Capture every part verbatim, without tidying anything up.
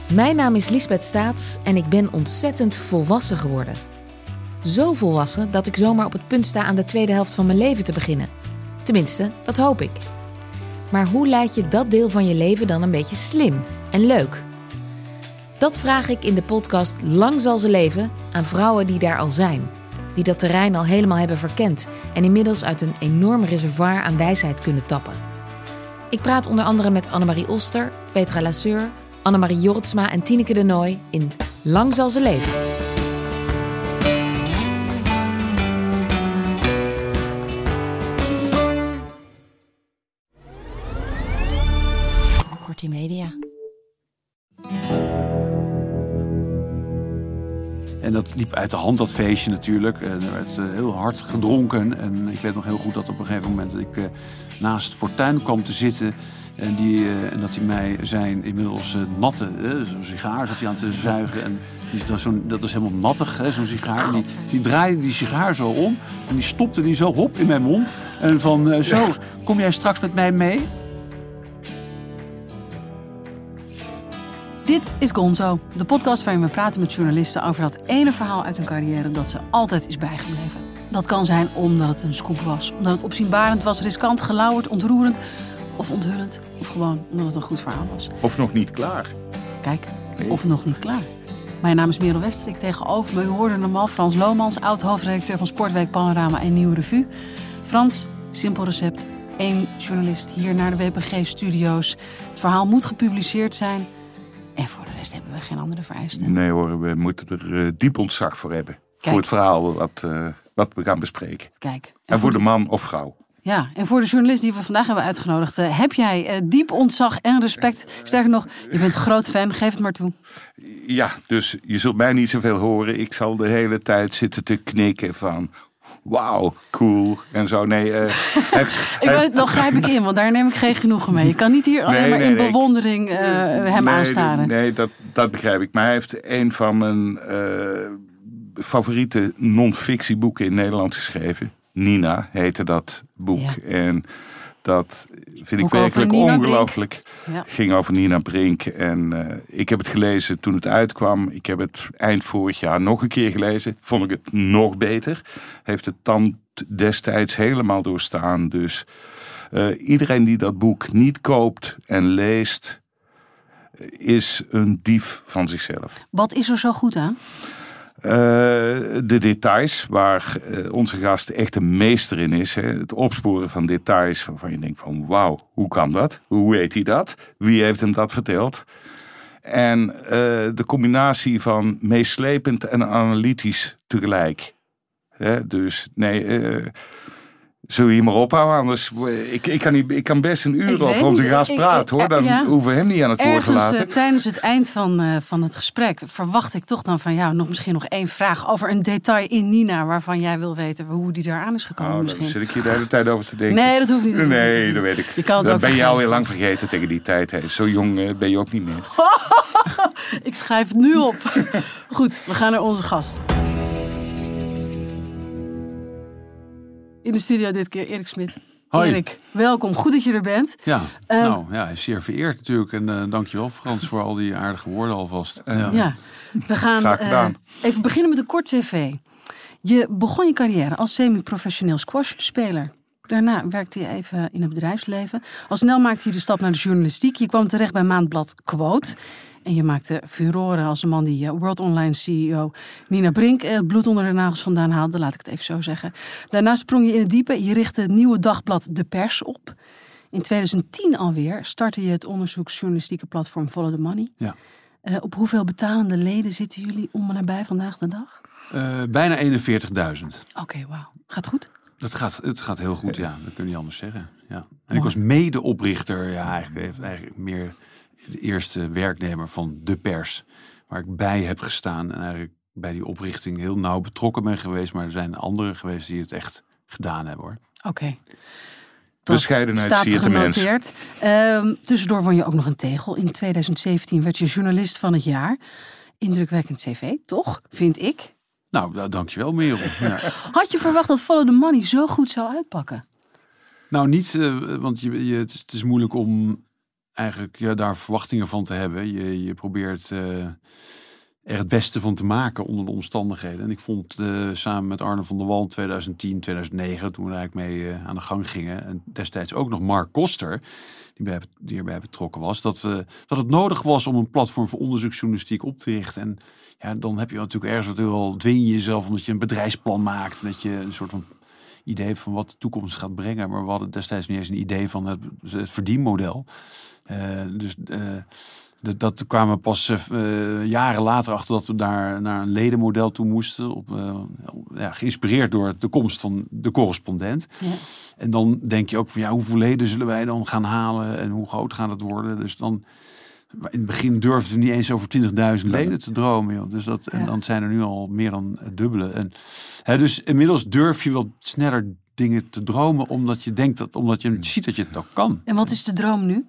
Mijn naam is Liesbeth Staats en ik ben ontzettend volwassen geworden. Zo volwassen dat ik zomaar op het punt sta aan de tweede helft van mijn leven te beginnen. Tenminste, dat hoop ik. Maar hoe leid je dat deel van je leven dan een beetje slim en leuk? Dat vraag ik in de podcast Lang zal ze leven aan vrouwen die daar al zijn. Die dat terrein al helemaal hebben verkend en inmiddels uit een enorm reservoir aan wijsheid kunnen tappen. Ik praat onder andere met Annemarie Oster, Petra Lasseur, Annemarie Jortsma en Tineke de Nooy in Lang zal ze leven. Kortie Media. En dat liep uit de hand, dat feestje natuurlijk. En er werd uh, heel hard gedronken. En ik weet nog heel goed dat op een gegeven moment dat ik uh, naast Fortuyn kwam te zitten. En, die, uh, en dat hij mij zijn inmiddels uh, natte, uh, zo'n sigaar zat hij aan te zuigen. En die, dat, is zo'n, dat is helemaal nattig, hè, zo'n sigaar. En die, die draaide die sigaar zo om. En die stopte die zo hop in mijn mond. En van, uh, zo, kom jij straks met mij mee? Dit is Gonzo, de podcast waarin we praten met journalisten over dat ene verhaal uit hun carrière dat ze altijd is bijgebleven. Dat kan zijn omdat het een scoop was, omdat het opzienbarend was, riskant, gelauwerd, ontroerend of onthullend. Of gewoon omdat het een goed verhaal was. Of nog niet klaar. Kijk, of nog niet klaar. Mijn naam is Merel Westerik, tegenover me. U hoorde normaal Frans Lomans, oud-hoofdredacteur van Sportweek, Panorama en Nieuwe Revue. Frans, simpel recept, één journalist hier naar de W P G-studio's. Het verhaal moet gepubliceerd zijn. En voor de rest hebben we geen andere vereisten. Nee hoor, we moeten er uh, diep ontzag voor hebben. Kijk. Voor het verhaal wat, uh, wat we gaan bespreken. Kijk. En, en voor, voor de man of vrouw. Ja, en voor de journalist die we vandaag hebben uitgenodigd. Uh, heb jij uh, diep ontzag en respect? Sterker nog, je bent een groot fan, geef het maar toe. Ja, dus je zult mij niet zoveel horen. Ik zal de hele tijd zitten te knikken van... Wauw, cool. En zo, nee. Uh, hij, ik hij, weet, nog grijp ik in, want daar neem ik geen genoegen mee. Je kan niet hier alleen nee, maar nee, in nee, bewondering uh, hem nee, aanstaren. Nee, dat, dat begrijp ik. Maar hij heeft een van mijn uh, favoriete non-fictieboeken in Nederland geschreven. Nina heette dat boek. Ja. En dat vind ik Ook werkelijk ongelooflijk. Ja. Ging over Nina Brink. En uh, ik heb het gelezen toen het uitkwam. Ik heb het eind vorig jaar nog een keer gelezen. Vond ik het nog beter. Heeft het dan destijds helemaal doorstaan. Dus uh, iedereen die dat boek niet koopt en leest, is een dief van zichzelf. Wat is er zo goed aan? Uh, de details, waar uh, onze gast echt een meester in is. Hè? Het opsporen van details waarvan je denkt van wauw, hoe kan dat? Hoe weet hij dat? Wie heeft hem dat verteld? En uh, de combinatie van meeslepend en analytisch tegelijk. Hè? Dus nee... Uh, Zullen we hier maar ophouden? Anders, ik, ik, kan, niet, ik kan best een uur over onze gast praten, hoor. Dan ja, hoeven we hem niet aan het woord te laten. Uh, tijdens het eind van, uh, van het gesprek verwacht ik toch dan van jou nog misschien nog één vraag over een detail in Nina waarvan jij wil weten hoe die daar aan is gekomen. Oh, misschien. Daar zit ik hier de hele tijd over te denken. Nee, dat hoeft niet. Dat nee, niet. dat weet ik. Je kan het dat ook ben je al heel lang vast. vergeten tegen die tijd. Hè. Zo jong uh, ben je ook niet meer. Ik schrijf het nu op. Goed, we gaan naar onze gast. In de studio dit keer Erik Smit. Hoi. Erik, welkom. Goed dat je er bent. Ja, uh, nou ja, zeer vereerd natuurlijk. En uh, dankjewel Frans voor al die aardige woorden alvast. Uh, ja. ja, we gaan uh, even beginnen met een kort cv. Je begon je carrière als semi-professioneel squashspeler. Daarna werkte je even in het bedrijfsleven. Al snel maakte je de stap naar de journalistiek. Je kwam terecht bij Maandblad Quote. En je maakte furoren als de man die uh, World Online C E O Nina Brink het uh, bloed onder de nagels vandaan haalde, laat ik het even zo zeggen. Daarna sprong je in het diepe. Je richtte het nieuwe dagblad De Pers op. In tweeduizend tien alweer startte je het onderzoeksjournalistieke platform Follow the Money. Ja. Uh, op hoeveel betalende leden zitten jullie om en nabij vandaag de dag? Uh, bijna eenenveertigduizend. Oké, okay, wauw. Gaat goed? Dat gaat, het gaat heel goed, ja. Dat kun je niet anders zeggen. Ja. En Mooi. Ik was medeoprichter, ja, eigenlijk, eigenlijk meer de eerste werknemer van De Pers. Waar ik bij heb gestaan en eigenlijk bij die oprichting heel nauw betrokken ben geweest. Maar er zijn anderen geweest die het echt gedaan hebben, hoor. Oké. Okay. Bescheidenheid zie je te mens. Uh, tussendoor won je ook nog een tegel. In tweeduizend zeventien werd je journalist van het jaar. Indrukwekkend cv, toch? Vind ik. Nou, dankjewel Merel. Ja. Had je verwacht dat Follow the Money zo goed zou uitpakken? Nou, niet, uh, want je, je, het is moeilijk om eigenlijk ja, daar verwachtingen van te hebben. Je, je probeert uh, er het beste van te maken onder de omstandigheden. En ik vond uh, samen met Arno van der Wal in twintig tien, twintig negen, toen we er eigenlijk mee uh, aan de gang gingen. En destijds ook nog Mark Koster, die, bij, die erbij betrokken was. Dat, uh, dat het nodig was om een platform voor onderzoeksjournalistiek op te richten. En ja, dan heb je natuurlijk ergens wat wel dwing je jezelf omdat je een bedrijfsplan maakt. En dat je een soort van idee hebt van wat de toekomst gaat brengen. Maar we hadden destijds niet eens een idee van het, het verdienmodel. Uh, dus uh, dat, dat kwamen we pas uh, jaren later achter dat we daar naar een ledenmodel toe moesten. Op, uh, ja, geïnspireerd door de komst van de correspondent. Ja. En dan denk je ook van ja, hoeveel leden zullen wij dan gaan halen en hoe groot gaat het worden? Dus dan in het begin durfden we niet eens over twintigduizend leden te dromen. Joh. Dus dat, ja. En dan zijn er nu al meer dan het dubbele. En, hè, dus inmiddels durf je wel sneller dingen te dromen omdat je denkt dat, omdat je ziet dat je het ook kan. En wat is de droom nu?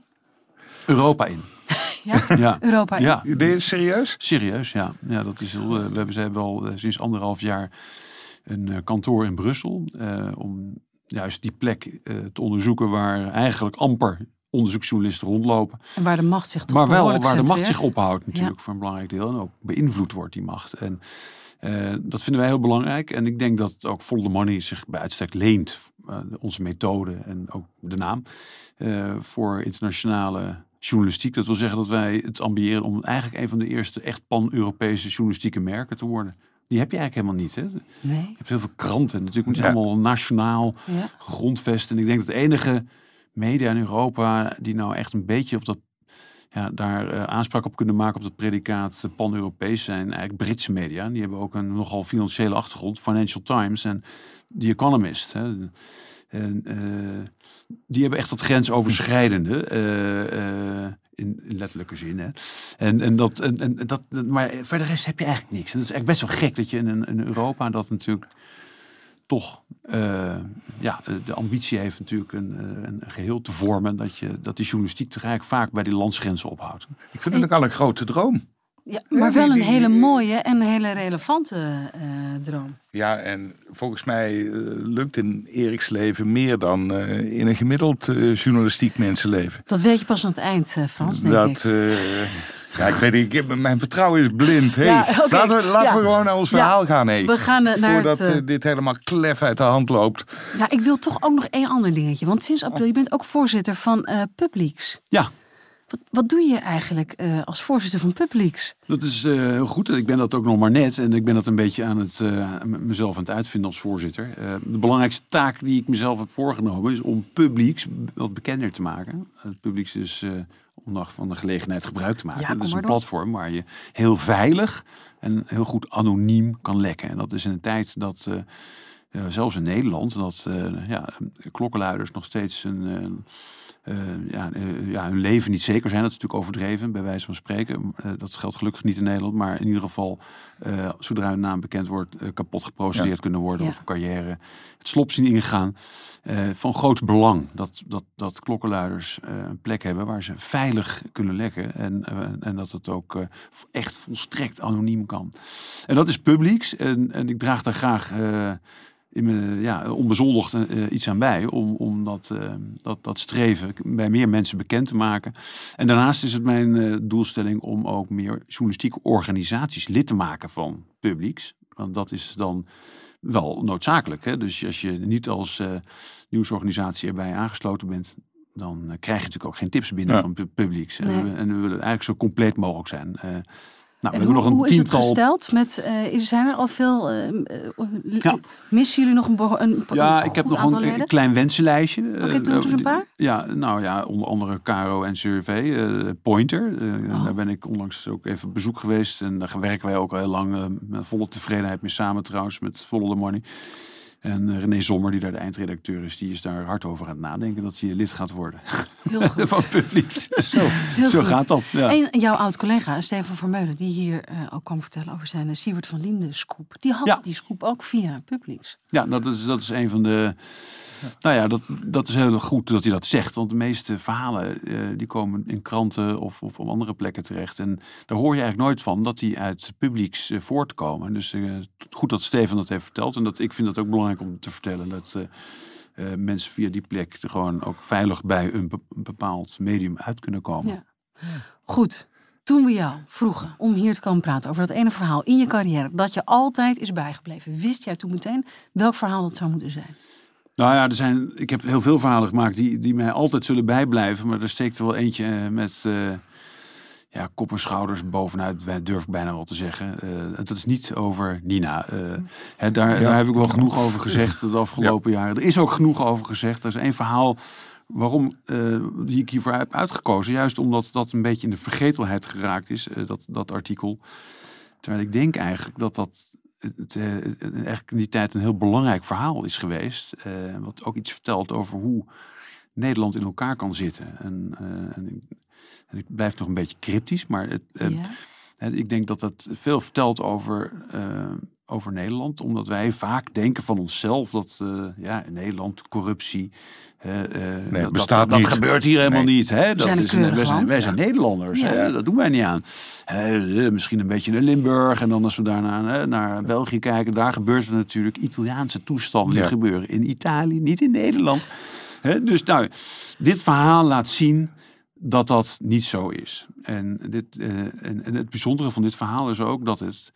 Europa in. Ja? Ja, Europa in. Ja. Ben je serieus? Serieus, ja. Ja, dat is heel, uh, we hebben, ze hebben al uh, sinds anderhalf jaar een uh, kantoor in Brussel. Uh, om juist die plek uh, te onderzoeken waar eigenlijk amper onderzoeksjournalisten rondlopen. En waar de macht zich toch Maar wel waar centreert. de macht zich ophoudt natuurlijk ja. voor een belangrijk deel. En ook beïnvloed wordt die macht. En uh, dat vinden wij heel belangrijk. En ik denk dat ook Follow the Money zich bij uitstek leent. Uh, onze methode en ook de naam. Uh, voor internationale journalistiek. Dat wil zeggen dat wij het ambiëren om eigenlijk een van de eerste echt pan-Europese journalistieke merken te worden. Die heb je eigenlijk helemaal niet. Hè? Nee. Je hebt heel veel kranten. Natuurlijk moet je ja. allemaal nationaal ja. grondvesten. En ik denk dat de enige media in Europa die nou echt een beetje op dat, ja, daar uh, aanspraak op kunnen maken op dat predicaat uh, pan-Europees zijn eigenlijk Britse media. Die hebben ook een nogal financiële achtergrond. Financial Times en The Economist. Hè? En uh, die hebben echt dat grensoverschrijdende uh, uh, in, in letterlijke zin. Hè? En, en dat, en, en dat, maar voor de rest heb je eigenlijk niks. En dat is echt best wel gek dat je in, in Europa dat natuurlijk toch uh, ja, de ambitie heeft natuurlijk een, een geheel te vormen. Dat, je, dat die journalistiek tegelijk vaak bij die landsgrenzen ophoudt. Ik vind het ook al een grote droom. Ja, maar wel een hele mooie en een hele relevante uh, droom. Ja, en volgens mij uh, lukt in Eriks leven meer dan uh, in een gemiddeld uh, journalistiek mensenleven. Dat weet je pas aan het eind, uh, Frans, denk dat, ik. Uh, ja, ik weet niet, ik, mijn vertrouwen is blind. Hey, ja, okay. Laten, we, laten ja. we gewoon naar ons verhaal ja. gaan. Hey. We gaan uh, naar Voordat het, uh... uh, dit helemaal klef uit de hand loopt. Ja, ik wil toch ook nog één ander dingetje. Want sinds april, je bent ook voorzitter van uh, Publieks. Ja. Wat, wat doe je eigenlijk uh, als voorzitter van Publieks? Dat is uh, heel goed. Ik ben dat ook nog maar net. En ik ben dat een beetje aan het uh, mezelf aan het uitvinden als voorzitter. Uh, de belangrijkste taak die ik mezelf heb voorgenomen is om Publieks wat bekender te maken. Het Publieks is uh, om van de gelegenheid gebruik te maken. Ja, dat is een door. platform waar je heel veilig en heel goed anoniem kan lekken. En dat is in een tijd dat uh, uh, zelfs in Nederland dat uh, ja, klokkenluiders nog steeds een... Uh, Uh, ja, uh, ja, hun leven niet zeker zijn. Dat is natuurlijk overdreven, bij wijze van spreken. Uh, dat geldt gelukkig niet in Nederland. Maar in ieder geval, uh, zodra hun naam bekend wordt, uh, kapot geprocedeerd ja. kunnen worden. Ja. Of een carrière het slop zien ingegaan. Uh, van groot belang dat, dat, dat klokkenluiders uh, een plek hebben waar ze veilig kunnen lekken. En, uh, en dat het ook uh, echt volstrekt anoniem kan. En dat is Publieks. En, en ik draag daar graag... Uh, in me, ja, onbezoldigd uh, iets aan bij om, om dat, uh, dat, dat streven bij meer mensen bekend te maken. En daarnaast is het mijn uh, doelstelling om ook meer journalistieke organisaties lid te maken van Publieks. Want dat is dan wel noodzakelijk. Hè? Dus als je niet als uh, nieuwsorganisatie erbij aangesloten bent, dan uh, krijg je natuurlijk ook geen tips binnen ja. van Publieks. Nee. En, we, en we willen eigenlijk zo compleet mogelijk zijn. Uh, Nou, en hoe, nog een hoe is het gesteld? Met, uh, zijn er al veel... Uh, uh, ja. Missen jullie nog een, een, een Ja, ik heb nog een, een klein wensenlijstje. Oké, okay, doe eens een paar. Ja, nou ja, onder andere Caro en Survey, uh, Pointer. Uh, oh. Daar ben ik onlangs ook even op bezoek geweest. En daar werken wij ook al heel lang uh, met volle tevredenheid mee samen trouwens, met Follow the Money. En uh, René Sommer, die daar de eindredacteur is, die is daar hard over aan het nadenken dat hij lid gaat worden. Heel goed. Van Publieks. Zo, Heel zo goed. gaat dat. Ja. En jouw oud-collega, Steven Vermeulen, die hier uh, ook kwam vertellen over zijn uh, Siewert van Linden scoop. Die had ja. die scoop ook via Publieks. Ja, dat is, dat is een van de... Nou ja, dat, dat is heel goed dat hij dat zegt. Want de meeste verhalen uh, die komen in kranten of, of op andere plekken terecht. En daar hoor je eigenlijk nooit van dat die uit Publieks uh, voortkomen. Dus uh, goed dat Steven dat heeft verteld. En dat, ik vind dat ook belangrijk om te vertellen. Dat, uh, uh, mensen via die plek er gewoon ook veilig bij een, be- een bepaald medium uit kunnen komen. Ja. Goed. Toen we jou vroegen om hier te komen praten over dat ene verhaal in je carrière dat je altijd is bijgebleven, wist jij toen meteen welk verhaal dat zou moeten zijn? Nou ja, er zijn, ik heb heel veel verhalen gemaakt die, die mij altijd zullen bijblijven. Maar er steekt er wel eentje uh, met uh, ja, kop en schouders bovenuit, durf ik bijna wel te zeggen. Uh, dat is niet over Nina. Uh, hè, daar, ja. daar heb ik wel genoeg over gezegd de afgelopen ja. jaren. Er is ook genoeg over gezegd. Er is één verhaal waarom uh, die ik hiervoor heb uitgekozen. Juist omdat dat een beetje in de vergetelheid geraakt is, uh, dat, dat artikel. Terwijl ik denk eigenlijk dat dat het, het, het, eigenlijk in die tijd een heel belangrijk verhaal is geweest. Uh, wat ook iets vertelt over hoe Nederland in elkaar kan zitten. En, uh, en, en ik blijf nog een beetje cryptisch, maar het, ja. uh, het, ik denk dat dat veel vertelt over, uh, over Nederland. Omdat wij vaak denken van onszelf dat uh, ja, in Nederland corruptie... Uh, nee, dat, bestaat dat, niet. dat gebeurt hier helemaal nee. niet. Hè? Dat zijn is een, wij, zijn, wij zijn Nederlanders. Ja. Hè? Dat doen wij niet aan. Uh, misschien een beetje naar Limburg. En dan als we daarna uh, naar België kijken. Daar gebeurt er natuurlijk Italiaanse toestanden. Die ja. gebeuren in Italië, niet in Nederland. Hè? Dus nou, dit verhaal laat zien dat dat niet zo is. En, dit, uh, en, en het bijzondere van dit verhaal is ook dat het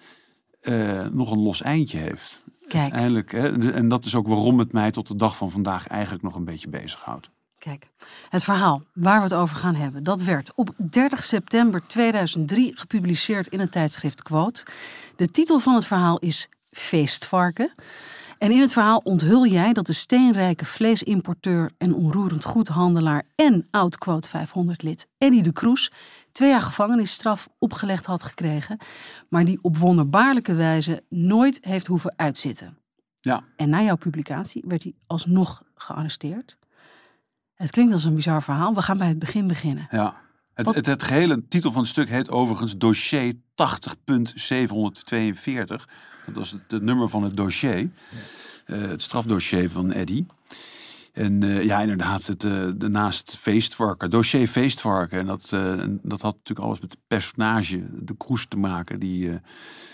uh, nog een los eindje heeft. Kijk. Uiteindelijk, hè, en dat is ook waarom het mij tot de dag van vandaag eigenlijk nog een beetje bezighoudt. Kijk, het verhaal waar we het over gaan hebben, dat werd op dertig september tweeduizend drie gepubliceerd in het tijdschrift Quote. De titel van het verhaal is Feestvarken. En in het verhaal onthul jij dat de steenrijke vleesimporteur en onroerend goedhandelaar en oud Quote vijfhonderd lid Eddy de Kroes twee jaar gevangenisstraf opgelegd had gekregen, maar die op wonderbaarlijke wijze nooit heeft hoeven uitzitten. Ja. En na jouw publicatie werd hij alsnog gearresteerd. Het klinkt als een bizar verhaal. We gaan bij het begin beginnen. Ja. Het, het, het gehele titel van het stuk heet overigens dossier tachtig punt zevenhonderdtweeënveertig. Dat was het, het nummer van het dossier. Uh, het strafdossier van Eddy. En uh, ja, inderdaad, het, uh, naast Feestvarken, dossier Feestvarken. En dat, uh, dat had natuurlijk alles met het personage, de Kroes, te maken. Die uh,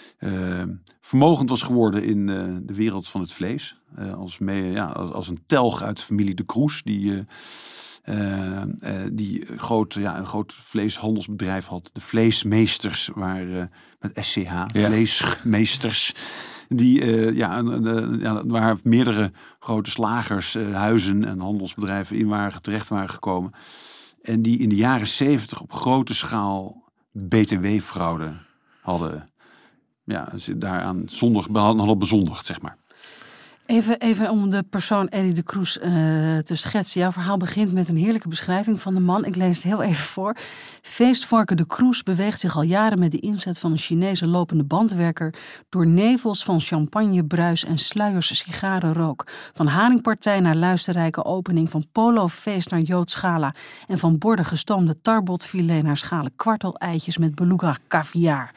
uh, vermogend was geworden in uh, de wereld van het vlees. Uh, als, mee, ja, als, als een telg uit de familie de Kroes. Die, uh, uh, uh, die groot, ja, een groot vleeshandelsbedrijf had. De Vleesmeesters, waar uh, met S C H, ja. Vleesmeesters... Die, uh, ja, uh, ja, waar meerdere grote slagers, uh, huizen en handelsbedrijven in waren, terecht waren gekomen. En die in de jaren zeventig op grote schaal B T W-fraude hadden. Ja, ze daaraan zondig, hadden bezondigd, zeg maar. Even, even om de persoon Eddy de Kroes uh, te schetsen. Jouw verhaal begint met een heerlijke beschrijving van de man. Ik lees het heel even voor. Feestvarken de Kroes beweegt zich al jaren met de inzet van een Chinese lopende bandwerker door nevels van champagne, bruis en sluiers sigarenrook. Van haringpartij naar luisterrijke opening, van polofeest naar Joods gala en van borden gestoomde tarbotfilet naar schalen kwartel-eitjes met beluga caviar.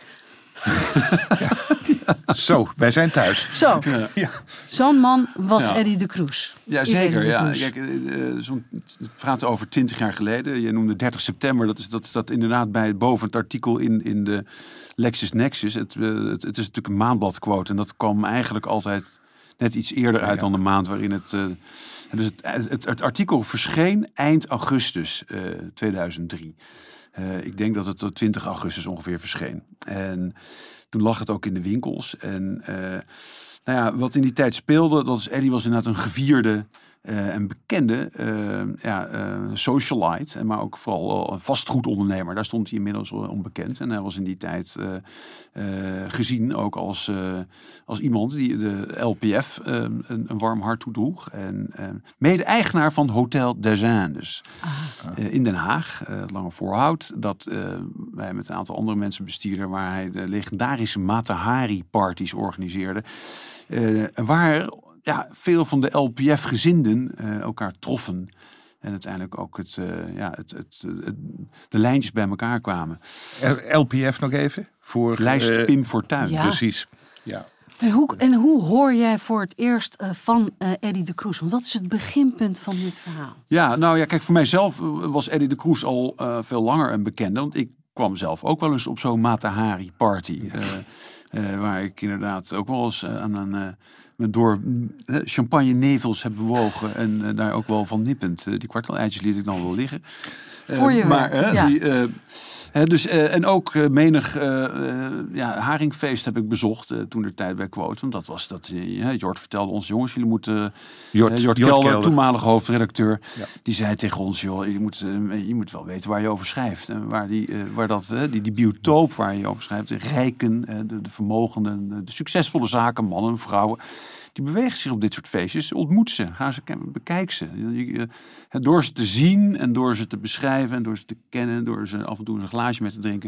Ja. Zo, wij zijn thuis. Zo, ja. Zo'n man was ja. Eddy de Kroes. Ja, zeker. Ja. Kijk, uh, zo'n, het praat over twintig jaar geleden. Je noemde dertig september. Dat is dat, dat inderdaad bij boven het artikel in, in de LexisNexis. Het, uh, het, het is natuurlijk een maandbladquote. En dat kwam eigenlijk altijd net iets eerder uit ja. dan de maand waarin het... Uh, dus het, het, het artikel verscheen eind augustus uh, tweeduizend drie. Uh, ik denk dat het tot twintig augustus ongeveer verscheen. En toen lag het ook in de winkels. En uh, nou ja, wat in die tijd speelde, dat is Eddy was inderdaad een gevierde uh, en bekende uh, ja, uh, socialite. Maar ook vooral een vastgoedondernemer. Daar stond hij inmiddels onbekend. En hij was in die tijd uh, uh, gezien ook als, uh, als iemand die de L P F uh, een, een warm hart toedroeg. En uh, mede-eigenaar van Hotel des Indes uh, in Den Haag. Uh, Lange Voorhout. Dat uh, wij met een aantal andere mensen bestierden. Waar hij de legendarische Mata Hari parties organiseerde. Uh, waar ja, veel van de L P F-gezinden uh, elkaar troffen. En uiteindelijk ook het, uh, ja, het, het, het, de lijntjes bij elkaar kwamen. L P F nog even? Voor, Lijst uh, Pim Fortuyn. Ja. Precies. Ja. En hoe, en hoe hoor jij voor het eerst uh, van uh, Eddy de Kroes? Want wat is het beginpunt van dit verhaal? Ja, nou ja, kijk, voor mijzelf was Eddy de Kroes al uh, veel langer een bekende. Want ik kwam zelf ook wel eens op zo'n Mata Hari party. Uh, Uh, waar ik inderdaad ook wel eens uh, aan een... Uh, met door uh, champagne nevels heb bewogen. En uh, daar ook wel van nippend. Uh, die kwartel-eitjes liet ik dan wel liggen. Uh, Voor je maar, werk, uh, ja. Die, uh, He, dus, uh, en ook uh, menig uh, uh, ja, haringfeest heb ik bezocht uh, toen de tijd bij Quote. Want dat was dat, uh, Jort vertelde ons, jongens, jullie moeten... Uh, Jort, uh, Jort, Jort Kelder, Kelder, toenmalige hoofdredacteur, ja. die zei tegen ons, joh, je moet, uh, je moet wel weten waar je over schrijft. En waar die, uh, waar dat, uh, die, die biotoop waar je over schrijft, de rijken, uh, de, de vermogenden, de, de succesvolle zaken, mannen en vrouwen... Die bewegen zich op dit soort feestjes. Ontmoet ze. Ga ze bekijk ze. Door ze te zien en door ze te beschrijven en door ze te kennen, en door ze af en toe een glaasje met te drinken,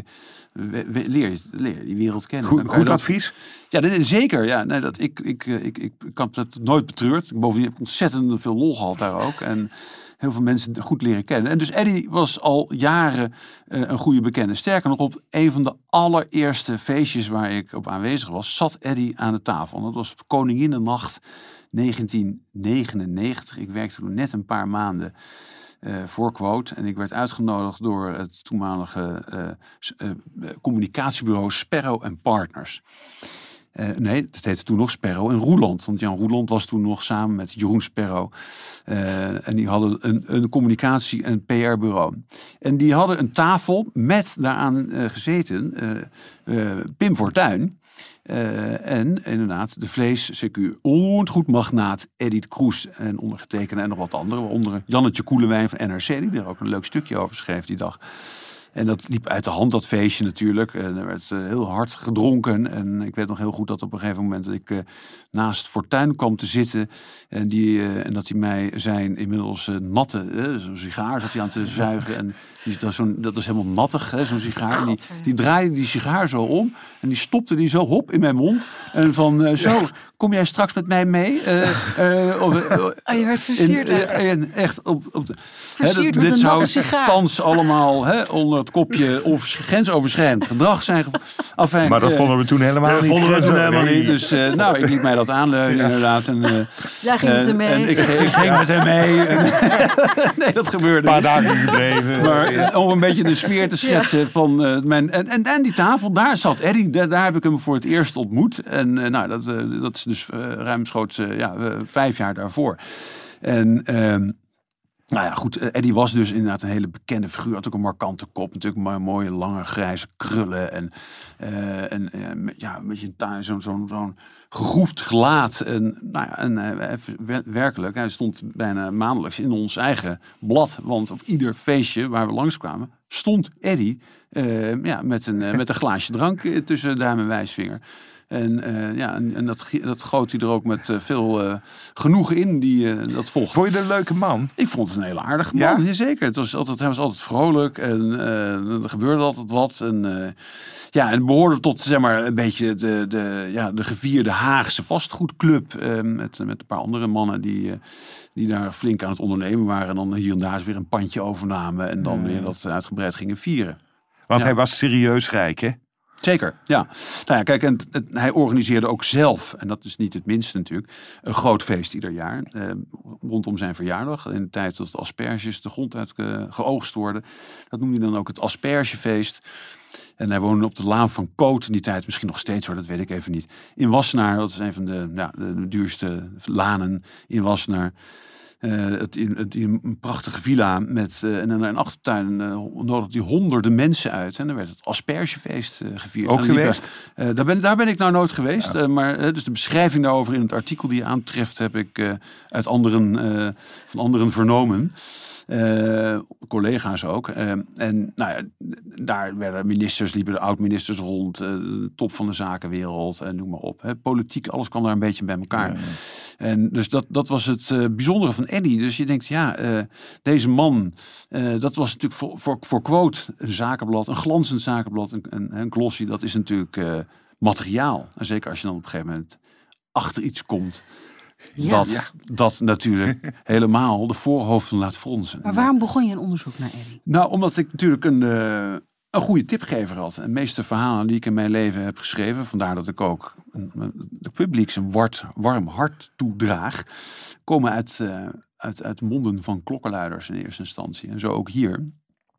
leer je, leer je die wereld kennen. Goed, goed dat, advies? Ja, dat, zeker. Ja, nee, dat, ik, ik, ik, ik, ik, ik heb het nooit betreurd. Bovendien heb ik ontzettend veel lol gehad daar ook. En heel veel mensen goed leren kennen. En dus Eddy was al jaren uh, een goede bekende. Sterker nog, op een van de allereerste feestjes waar ik op aanwezig was, zat Eddy aan de tafel. En dat was op Koninginnennacht negentien negenennegentig. Ik werkte toen net een paar maanden uh, voor Quote. En ik werd uitgenodigd door het toenmalige uh, uh, communicatiebureau Sparrow and Partners. Uh, nee, dat heette toen nog Sparrow en Roeland. Want Jan Roeland was toen nog samen met Jeroen Sparrow. Uh, en die hadden een, een communicatie- en P R-bureau. En die hadden een tafel met daaraan uh, gezeten uh, uh, Pim Fortuyn. Uh, en inderdaad de vlees, C Q, ongoedmagnaat Eddy de Kroes en ondergetekende en nog wat anderen. Waaronder Jannetje Koelewijn van N R C, die er ook een leuk stukje over schreef die dag. En dat liep uit de hand, dat feestje natuurlijk. En er werd uh, heel hard gedronken. En ik weet nog heel goed dat op een gegeven moment dat ik uh, naast Fortuyn kwam te zitten. En, die, uh, en dat hij mij zijn inmiddels uh, natte, uh, zo'n sigaar zat hij aan te zuigen. En die, dat, is zo'n, dat is helemaal nattig, hè, zo'n sigaar. En die, die draaide die sigaar zo om. En die stopte die zo hop in mijn mond. En van uh, zo, kom jij straks met mij mee? Uh, uh, of, uh, oh, je werd versierd. in, uh, en echt op, op de, versierd hè, met dit een natte zou sigaar. Thans allemaal hè, onder het kopje of grensoverschrijdend gedrag zijn. Enfin, maar dat uh, vonden we toen helemaal dat niet. vonden we toen helemaal nee. niet. Dus uh, nou, ik liet mij dat aanleunen ja. inderdaad. En, uh, Jij ging uh, met hem mee. En ik, ik ging met hem mee. En, nee, dat gebeurde niet. Een paar niet. dagen gebleven. Maar uh, om een beetje de sfeer te schetsen ja. van uh, mijn... En, en, en die tafel, daar zat Eddy. Daar, daar heb ik hem voor het eerst ontmoet. En uh, nou, dat, uh, dat is dus uh, ruimschoots uh, ja, uh, vijf jaar daarvoor. En... Uh, Nou ja, goed. Eddy was dus inderdaad een hele bekende figuur. Had ook een markante kop. Natuurlijk een mooie, lange, grijze krullen. En, uh, en uh, ja, een beetje een zo'n zo'n zo'n gegroefd gelaat. En, nou ja, en uh, werkelijk, hij stond bijna maandelijks in ons eigen blad. Want op ieder feestje waar we langskwamen, stond Eddy uh, ja, met, een, uh, met een glaasje drank tussen duim en wijsvinger. En, uh, ja, en, en dat, dat goot hij er ook met uh, veel uh, genoegen in, die, uh, dat volgt. Vond je het een leuke man? Ik vond het een hele aardige man, ja? zeker. Het was altijd, hij was altijd vrolijk en uh, er gebeurde altijd wat. En, uh, ja, en behoorde tot zeg maar, een beetje de, de, ja, de gevierde Haagse vastgoedclub. Uh, met, met een paar andere mannen die, uh, die daar flink aan het ondernemen waren. En dan hier en daar weer een pandje overnamen en dan mm. weer dat uitgebreid gingen vieren. Want ja. hij was serieus rijk, hè? Zeker, ja. Nou ja, kijk, en het, het, hij organiseerde ook zelf, en dat is niet het minste natuurlijk, een groot feest ieder jaar. Eh, rondom zijn verjaardag, in de tijd dat de asperges de grond uit uh, geoogst worden. Dat noemde hij dan ook het aspergefeest. En hij woonde op de laan van Koot in die tijd, misschien nog steeds hoor, dat weet ik even niet. In Wassenaar, dat is een van de, ja, de duurste lanen in Wassenaar. Uh, het, in, het, in een prachtige villa met uh, en in een achtertuin uh, nodigde hij honderden mensen uit. En dan werd het aspergefeest uh, gevierd. Ook geweest? Uh, daar, ben, daar ben ik nou nooit geweest. Ja. Uh, maar uh, dus de beschrijving daarover in het artikel die je aantreft heb ik uh, uit anderen, uh, van anderen vernomen. Uh, collega's ook. Uh, en nou ja, daar werden ministers, liepen de oud-ministers rond. Uh, de top van de zakenwereld, uh, noem maar op. Hè. Politiek, alles kwam daar een beetje bij elkaar. Ja, ja. En dus dat, dat was het uh, bijzondere van Eddy. Dus je denkt, ja, uh, deze man, uh, dat was natuurlijk voor, voor, voor Quote een zakenblad, een glanzend zakenblad, een, een, een glossy. Dat is natuurlijk uh, materiaal. En zeker als je dan op een gegeven moment achter iets komt. Ja. Dat, ja. dat natuurlijk helemaal de voorhoofden laat fronsen. Maar waarom begon je een onderzoek naar Eddy? Nou, omdat ik natuurlijk een, uh, een goede tipgever had. De meeste verhalen die ik in mijn leven heb geschreven, vandaar dat ik ook een, de publiek een wart, warm hart toedraag, komen uit, uh, uit, uit monden van klokkenluiders in eerste instantie. En zo ook hier.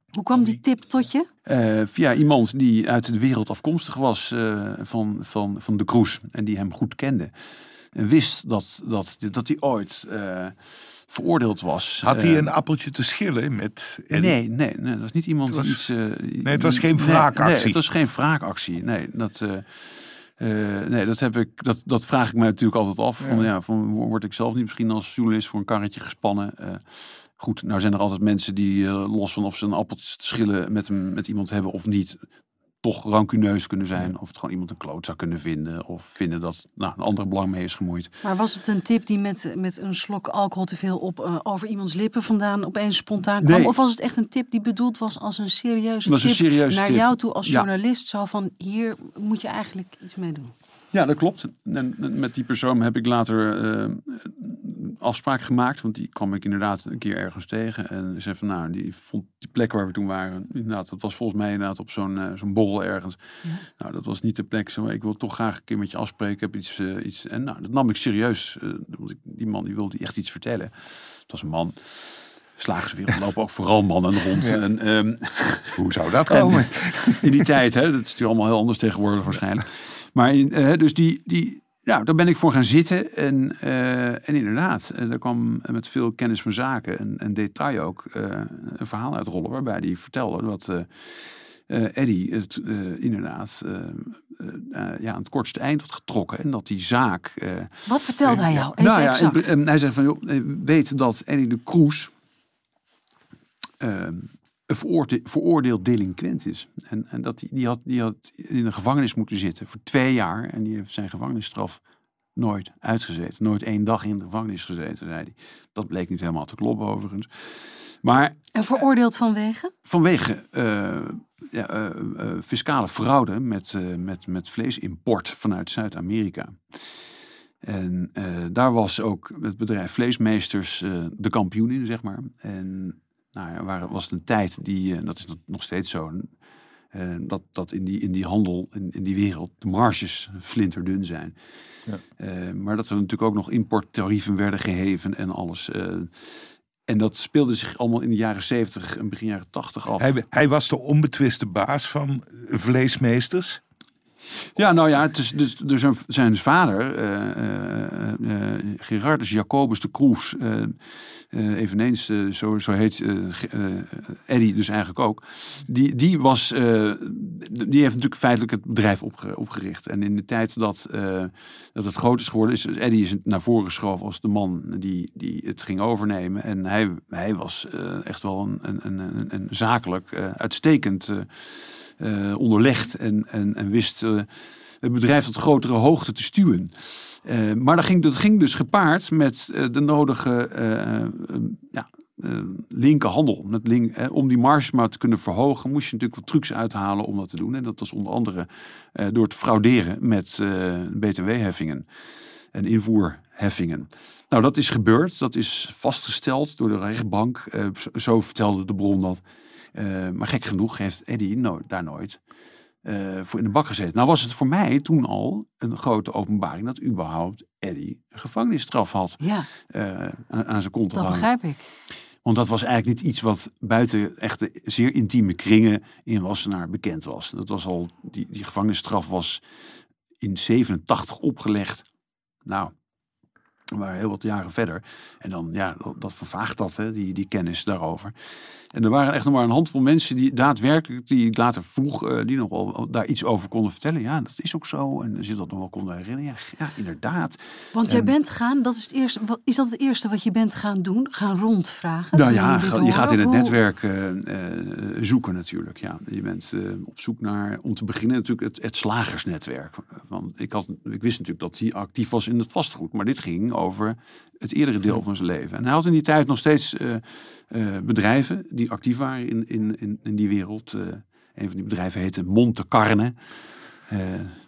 Hoe kwam die tip tot je? Uh, via iemand die uit de wereld afkomstig was uh, van, van, van de Kroes. En die hem goed kende. En wist dat, dat, dat hij ooit uh, veroordeeld was. Had hij uh, een appeltje te schillen met... En... Nee, nee, nee, dat was niet iemand was, die iets... Uh, nee, het was geen wraakactie. Nee, nee, het was geen wraakactie. Nee, dat... Uh, Uh, nee, dat, heb ik, dat, dat vraag ik me natuurlijk altijd af. Van, ja. Ja, van, word ik zelf niet misschien als journalist voor een karretje gespannen? Uh, goed, nou zijn er altijd mensen die uh, los van of ze een appeltje te schillen met, hem, met iemand hebben of niet, toch rancuneus kunnen zijn. Ja. Of het gewoon iemand een kloot zou kunnen vinden. Of vinden dat nou, een ander belang mee is gemoeid. Maar was het een tip die met, met een slok alcohol te veel op uh, over iemands lippen vandaan opeens spontaan kwam? Nee. Of was het echt een tip die bedoeld was als een serieuze tip een serieuze naar tip. jou toe als journalist? Ja. Zo van, hier moet je eigenlijk iets mee doen. Ja, dat klopt. En met die persoon heb ik later uh, afspraak gemaakt. Want die kwam ik inderdaad een keer ergens tegen. En zei van, nou, die vond die plek waar we toen waren. Inderdaad, dat was volgens mij inderdaad op zo'n, uh, zo'n borrel ergens. Ja. Nou, dat was niet de plek. Zo, ik wil toch graag een keer met je afspreken. Ik heb iets, uh, iets. En nou, dat nam ik serieus. Uh, want ik, die man die wilde echt iets vertellen. Het was een man. Slagerswereld lopen ook vooral mannen rond. Ja. En, um, hoe zou dat komen? In die tijd, hè, dat is natuurlijk allemaal heel anders tegenwoordig waarschijnlijk. Maar uh, dus die, die, nou, daar ben ik voor gaan zitten. En, uh, en inderdaad, uh, daar kwam met veel kennis van zaken en, en detail ook uh, een verhaal uitrollen. Waarbij hij vertelde dat uh, uh, Eddie het uh, inderdaad uh, uh, uh, ja, aan het kortste eind had getrokken. En dat die zaak... Uh, Wat vertelde uh, hij jou? Even nou ja, exact. En, en hij zei van, joh, weet dat Eddie de Kroes... Uh, een veroorde- veroordeeld delinquent is. En, en dat die, die, had, die had in de gevangenis moeten zitten voor twee jaar. En die heeft zijn gevangenisstraf nooit uitgezeten. Nooit één dag in de gevangenis gezeten, zei hij. Dat bleek niet helemaal te kloppen overigens. Maar, en veroordeeld vanwege? Vanwege uh, ja, uh, uh, fiscale fraude met, uh, met, met vleesimport vanuit Zuid-Amerika. En uh, daar was ook het bedrijf Vleesmeesters uh, de kampioen in, zeg maar. En nou ja, waar, was het een tijd die, uh, dat is nog steeds zo, uh, dat, dat in, die, in die handel, in, in die wereld, de marges flinterdun zijn. Ja. Uh, maar dat er natuurlijk ook nog importtarieven werden geheven en alles. Uh, en dat speelde zich allemaal in de jaren zeventig en begin jaren tachtig af. Hij, hij was de onbetwiste baas van Vleesmeesters? Ja, nou ja, het is, dus, dus zijn, zijn vader, uh, uh, uh, Gerardus Jacobus de Kroes, uh, uh, eveneens, uh, zo, zo heet uh, uh, Eddie dus eigenlijk ook, die, die, was, uh, die heeft natuurlijk feitelijk het bedrijf opge, opgericht. En in de tijd dat, uh, dat het groot is geworden, is Eddie is naar voren geschoven als de man die, die het ging overnemen. En hij, hij was uh, echt wel een, een, een, een zakelijk uh, uitstekend... Uh, Uh, onderlegd en, en, en wist uh, het bedrijf tot grotere hoogte te stuwen. Uh, maar dat ging, dat ging dus gepaard met uh, de nodige uh, uh, ja, uh, linkerhandel. Met link, eh, om die marge maar te kunnen verhogen, moest je natuurlijk wat trucs uithalen om dat te doen. En dat was onder andere uh, door te frauderen met uh, B T W-heffingen en invoerheffingen. Nou, dat is gebeurd. Dat is vastgesteld door de rechtbank. Uh, zo vertelde de bron dat. Uh, maar gek genoeg heeft Eddie no- daar nooit uh, voor in de bak gezeten. Nou was het voor mij toen al een grote openbaring dat überhaupt Eddie een gevangenisstraf had ja. uh, aan, aan zijn kont. Dat begrijp ik. Want dat was eigenlijk niet iets wat buiten echte zeer intieme kringen in Wassenaar bekend was. Dat was al, die, die gevangenisstraf was in zevenentachtig opgelegd. Nou, we waren heel wat jaren verder. En dan, ja, dat, dat vervaagt dat, hè, die, die kennis daarover. En er waren echt nog maar een handvol mensen die daadwerkelijk, die ik later vroeg, uh, die nog wel daar iets over konden vertellen. Ja, dat is ook zo. En ze dat nog wel konden herinneren. Ja, ja inderdaad. Want jij en, bent gaan, dat is het eerste. Wat, is dat het eerste wat je bent gaan doen? Gaan rondvragen? Nou ja, je, ga, je gaat in het Hoe? netwerk uh, uh, zoeken natuurlijk. Ja, je bent uh, op zoek naar, om te beginnen natuurlijk het, het slagersnetwerk. Want ik, had, ik wist natuurlijk dat hij actief was in het vastgoed. Maar dit ging over het eerdere deel van zijn leven. En hij had in die tijd nog steeds uh, uh, bedrijven die actief waren in, in, in, in die wereld. Uh, een van die bedrijven heette Monte Carne. Uh,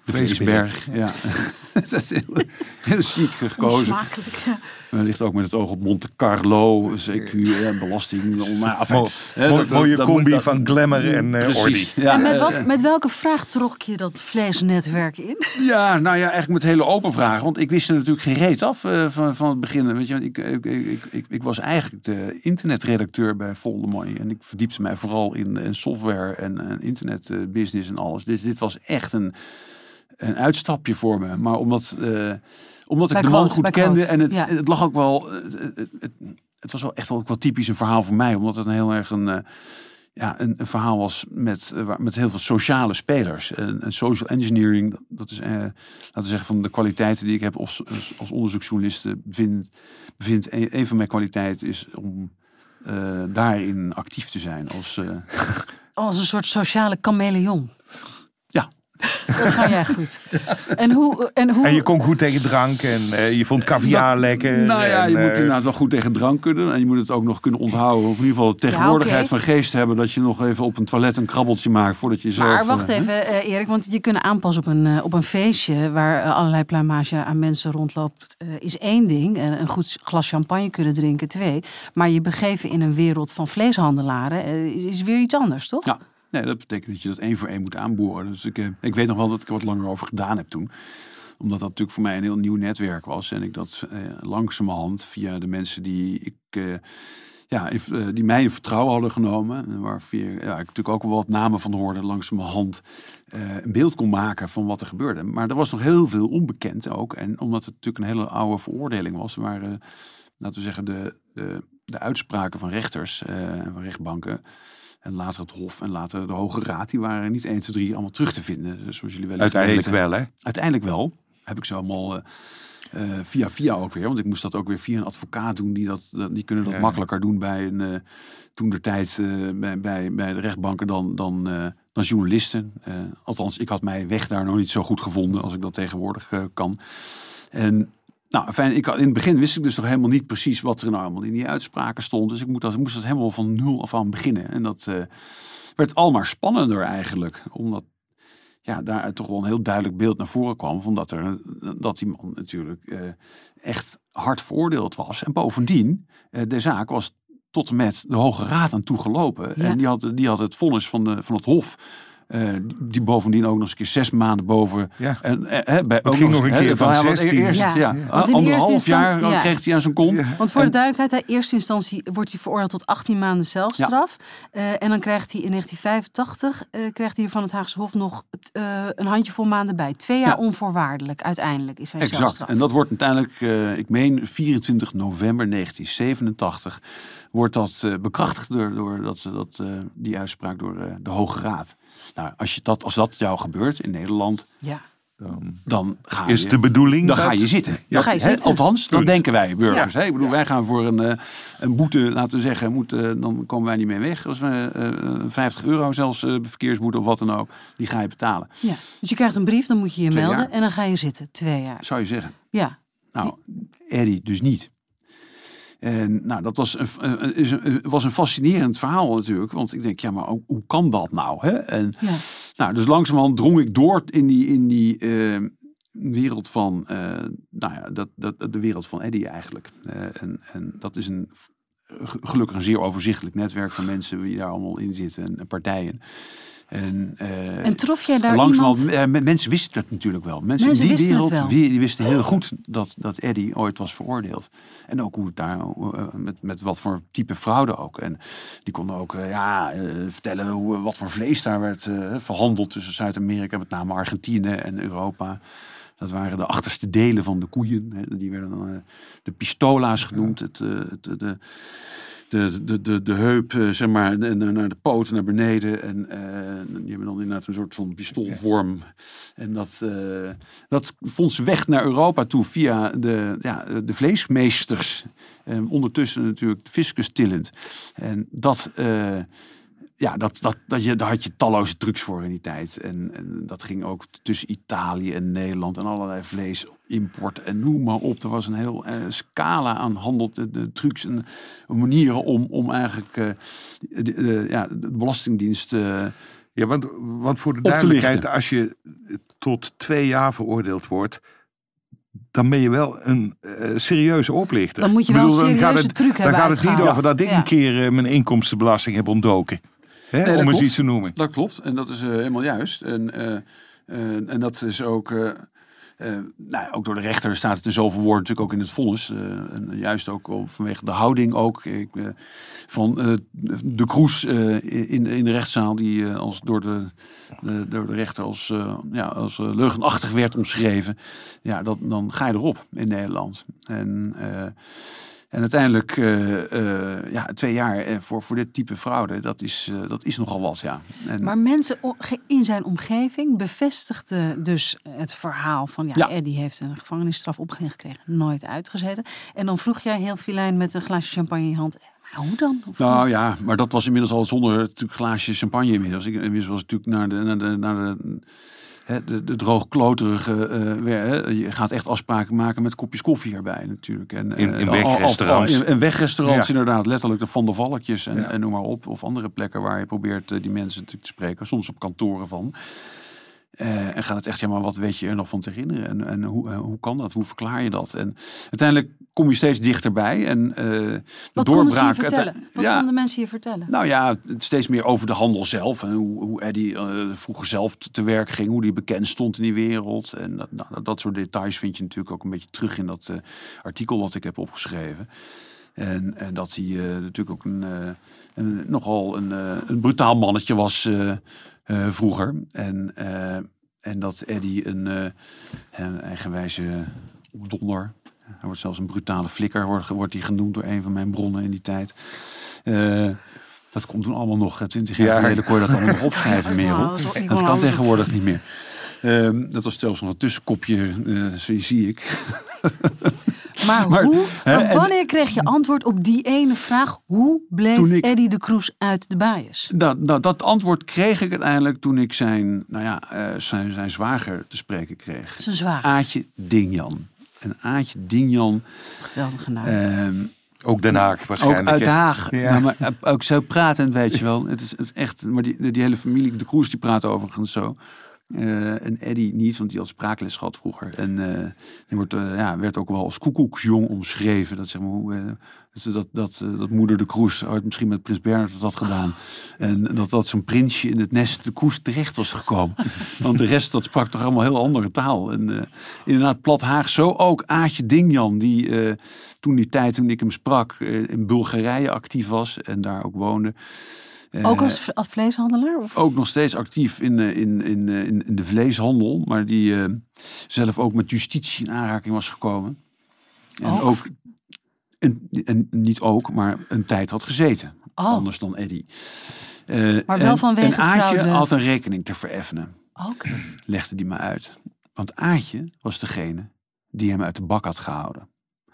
De Vleesberg, ja. Dat is heel, heel chic gekozen. Smakelijk, ja. Er ligt ook met het oog op Monte Carlo, C Q, ja, belasting. Maar, enfin, Mo- hè, mo- dat- mooie dat- combi dat- van glamour en uh, ordy. Precies. Ja, En met, eh, wat, met welke vraag trok je dat vleesnetwerk in? Ja, nou ja, eigenlijk met hele open vragen. Want ik wist er natuurlijk geen reet af uh, van, van het begin. Weet je, ik, ik, ik, ik, ik was eigenlijk de internetredacteur bij Voldemorny. En ik verdiepte mij vooral in, in software en, en internetbusiness en alles. Dus dit was echt een, een uitstapje voor me. Maar omdat, uh, omdat ik Bij de man Quote, goed bij kende. Quote. En het, Ja. het lag ook wel... Het, het, het, het was wel echt wel, wel typisch een verhaal voor mij. Omdat het een heel erg een... Uh, Ja, een, een verhaal was met, uh, met heel veel sociale spelers. En, en social engineering, dat is, uh, laten we zeggen, van de kwaliteiten die ik heb als, als, als onderzoeksjournalist. Vind, vind een, een van mijn kwaliteiten is om uh, daarin actief te zijn. Als, uh... Als een soort sociale chameleon. Ja. Dat ga jij goed. En, hoe, en, hoe... En je kon goed tegen drank en uh, je vond caviar dat, lekker. Nou ja, en, je uh, moet inderdaad wel goed tegen drank kunnen. En je moet het ook nog kunnen onthouden. Of in ieder geval de tegenwoordigheid ja, okay. van geest hebben. Dat je nog even op een toilet een krabbeltje maakt voordat je zelf... Maar wacht uh, even, uh, Erik. Want je kunt aanpassen op een, uh, op een feestje waar uh, allerlei pluimage aan mensen rondloopt. Uh, is één ding. Uh, een goed glas champagne kunnen drinken, twee. Maar je begeven in een wereld van vleeshandelaren uh, is, is weer iets anders, toch? Ja. Nee, dat betekent dat je dat één voor één moet aanboren. Dus ik, eh, ik weet nog wel dat ik er wat langer over gedaan heb toen. Omdat dat natuurlijk voor mij een heel nieuw netwerk was. En ik dat eh, langzamerhand via de mensen die, ik, eh, ja, uh, die mij in vertrouwen hadden genomen. En waar via, ja, ik natuurlijk ook wel wat namen van hoorde. Langzamerhand uh, een beeld kon maken van wat er gebeurde. Maar er was nog heel veel onbekend ook. En omdat het natuurlijk een hele oude veroordeling was. Waar, uh, laten we zeggen, de, de, de uitspraken van rechters en uh, van rechtbanken... En later het Hof en later de Hoge Raad. Die waren niet één, twee, drie allemaal terug te vinden. Zoals jullie wel Uiteindelijk weten. wel, hè? Uiteindelijk wel. Heb ik ze allemaal uh, uh, via via ook weer. Want ik moest dat ook weer via een advocaat doen. Die, dat, die kunnen dat ja. makkelijker doen bij een... Uh, toen de tijd uh, bij, bij, bij de rechtbanken dan, dan, uh, dan journalisten. Uh, althans, ik had mijn weg daar nog niet zo goed gevonden. Als ik dat tegenwoordig uh, kan. En... Nou, fijn, ik, in het begin wist ik dus nog helemaal niet precies wat er nou allemaal in die uitspraken stond. Dus ik moest dat, moest dat helemaal van nul af aan beginnen. En dat uh, werd al maar spannender eigenlijk. Omdat ja, daaruit toch wel een heel duidelijk beeld naar voren kwam. Van dat, er, dat die man natuurlijk uh, echt hard veroordeeld was. En bovendien, uh, de zaak was tot en met de Hoge Raad aan toegelopen. Ja. En die had, die had het vonnis van, de, van het Hof... Uh, die bovendien ook nog eens een keer zes maanden boven. Ja. En, uh, bij, het ook ging nog nog een he, keer van zestien. Eerst, ja. Ja. Ja. Anderhalf jaar ja. kreeg hij aan zijn kont. Ja. Want voor en, de duidelijkheid, in eerste instantie wordt hij veroordeeld tot achttien maanden celstraf. Ja. Uh, en dan krijgt hij in negentien vijfentachtig uh, krijgt hij van het Haagse Hof nog uh, een handjevol maanden bij. Twee jaar ja. onvoorwaardelijk. Uiteindelijk is hij exact. celstraf. En dat wordt uiteindelijk, uh, ik meen vierentwintig november negentien zevenentachtig... wordt dat uh, bekrachtigd door, door dat, dat, uh, die uitspraak door uh, de Hoge Raad. Nou, als, je dat, als dat jou gebeurt in Nederland, ja. dan, dan ga is je, de bedoeling dan dat, ga je zitten. Dan Dat, ga je hè, zitten. Althans, dat denken wij burgers. Ja. Hè? Ik bedoel, ja. wij gaan voor een, uh, een boete, laten we zeggen, moet, uh, dan komen wij niet mee weg. Als we uh, vijftig euro zelfs uh, verkeersboete of wat dan ook, die ga je betalen. Ja. Dus je krijgt een brief, dan moet je je Twee melden jaar. en dan ga je zitten. Twee jaar. Zou je zeggen. Ja. Nou, Eddie dus niet. En nou, dat was een, is een, was een fascinerend verhaal natuurlijk. Want ik denk, ja, maar hoe, hoe kan dat nou? Hè? En, ja. nou, dus langzamerhand drong ik door in die, in die uh, wereld van, uh, nou ja, dat, dat, de wereld van Eddie eigenlijk. Uh, en, en dat is een, gelukkig een zeer overzichtelijk netwerk van mensen die daar allemaal in zitten en, en partijen. En, uh, en trof jij daar langzamerhand, iemand... uh, mensen wisten het natuurlijk wel. Mensen, mensen in die wereld wel. die wisten heel goed dat, dat Eddie ooit was veroordeeld. En ook hoe het daar, uh, met, met wat voor type fraude ook. En die konden ook uh, ja, uh, vertellen hoe, wat voor vlees daar werd uh, verhandeld tussen Zuid-Amerika, met name Argentinië en Europa. Dat waren de achterste delen van de koeien. Hè. Die werden dan uh, de pistola's genoemd. Ja. Het, uh, het, de, de, De, de, de, de heup, zeg maar, naar de poot naar beneden. En uh, die hebben dan inderdaad een soort van pistoolvorm. En dat, uh, dat vond ze weg naar Europa toe via de, ja, de vleesmeesters. Uh, ondertussen natuurlijk de fiscus tillend. En dat... Uh, Ja, dat, dat, dat je, daar had je talloze trucs voor in die tijd. En, en dat ging ook tussen Italië en Nederland en allerlei vleesimport en noem maar op. Er was een heel uh, scala aan handel, de, de trucs en manieren om, om eigenlijk uh, de, de, ja, de Belastingdienst uh, ja, want, want voor de duidelijkheid, als je tot twee jaar veroordeeld wordt, dan ben je wel een uh, serieuze oplichter. Dan moet je wel bedoel, een serieuze het, truc dan hebben gaat het uitgehaald. niet over dat ik Ja. een keer uh, mijn inkomstenbelasting heb ontdoken. Hè, Nee, om eens klopt. iets te noemen. Dat klopt. En dat is uh, helemaal juist. En, uh, uh, en dat is ook... Uh, Uh, nou, ook door de rechter staat het in zoveel woorden natuurlijk ook in het vonnis. Uh, en juist ook vanwege de houding ook ik, uh, van uh, de Kroes uh, in, in de rechtszaal die uh, als door de, de, door de rechter als, uh, ja, als uh, leugenachtig werd omschreven. Ja, dat, dan ga je erop in Nederland. En, uh, en uiteindelijk uh, uh, ja, twee jaar voor, voor dit type fraude, dat is, uh, dat is nogal wat, ja. En, maar mensen in zijn omgeving bevestigden dus het verhaal van... ja, ja. Eddie heeft een gevangenisstraf opgelegd gekregen, nooit uitgezeten. En dan vroeg jij heel filijn met een glaasje champagne in je hand... maar hoe dan? Of nou niet? Ja, maar dat was inmiddels al zonder natuurlijk glaasje champagne inmiddels. Ik, inmiddels was het natuurlijk naar de... Naar de, naar de He, de, de droogkloterige, uh, weer, je gaat echt afspraken maken met kopjes koffie erbij natuurlijk. En, in, in wegrestaurants. In, in wegrestaurants ja. inderdaad, letterlijk de Van der Valkjes en, ja. en noem maar op. Of andere plekken waar je probeert uh, die mensen natuurlijk te spreken. Soms op kantoren van. Uh, en gaat het echt, ja maar wat weet je er nog van te herinneren? En, en hoe, uh, hoe kan dat? Hoe verklaar je dat? En uiteindelijk kom je steeds dichterbij. En uh, de wat doorbraak. Konden ze je vertellen? Wat ja, konden de mensen je vertellen? Nou ja, steeds meer over de handel zelf. En hoe, hoe Eddie uh, vroeger zelf te, te werk ging. Hoe die bekend stond in die wereld. En dat, nou, dat soort details vind je natuurlijk ook een beetje terug in dat uh, artikel wat ik heb opgeschreven. En, en dat hij uh, natuurlijk ook een, uh, een, nogal een, uh, een brutaal mannetje was uh, uh, vroeger. En, uh, en dat Eddie een, uh, een eigenwijze donder... Hij wordt zelfs een brutale flikker, wordt, wordt hij genoemd door een van mijn bronnen in die tijd. Uh, dat komt toen allemaal nog, twintig jaar ja. geleden kon je dat allemaal nog opschrijven, Merel. Nou, dat, dat kan tegenwoordig niet meer. Uh, dat was zelfs nog een tussenkopje, uh, zo zie ik. Maar, maar, hoe, maar wanneer kreeg je antwoord op die ene vraag? Hoe bleef ik, Eddie de Kroes uit de baaiers? Dat, dat, dat antwoord kreeg ik uiteindelijk toen ik zijn, nou ja, uh, zijn, zijn zwager te spreken kreeg. Zijn zwager? Aatje Dingjan. En Aatje Dingjan. Geweldige naam. Uh, ook Den Haag waarschijnlijk. Ook uit Den Haag. Ja. Nou, maar ook zo pratend, weet je wel. Het is, het is echt, maar die, die hele familie, de Kroes, die praat overigens zo. Uh, en Eddie niet, want die had spraakles gehad vroeger. En uh, die wordt, uh, ja, werd ook wel als koekoeksjong omschreven. Dat, zeg maar, hoe, uh, dat, dat, uh, dat moeder de Kroes ooit misschien met prins Bernhard had gedaan. En dat dat zo'n prinsje in het nest de Kroes terecht was gekomen. Want de rest, dat sprak toch allemaal heel andere taal. En uh, inderdaad, plat Haag, zo ook Aatje Dingjan, die uh, toen die tijd, toen ik hem sprak, uh, in Bulgarije actief was en daar ook woonde. Ook als, als vleeshandelaar? Of? Ook nog steeds actief in, in, in, in, in de vleeshandel. Maar die uh, zelf ook met justitie in aanraking was gekomen. En oh. ook, en, en niet ook, maar een tijd had gezeten. Oh. Anders dan Eddie. Uh, maar wel en, vanwege en Aatje fraude. had een rekening te vereffenen. Okay. Legde die me uit. Want Aatje was degene die hem uit de bak had gehouden.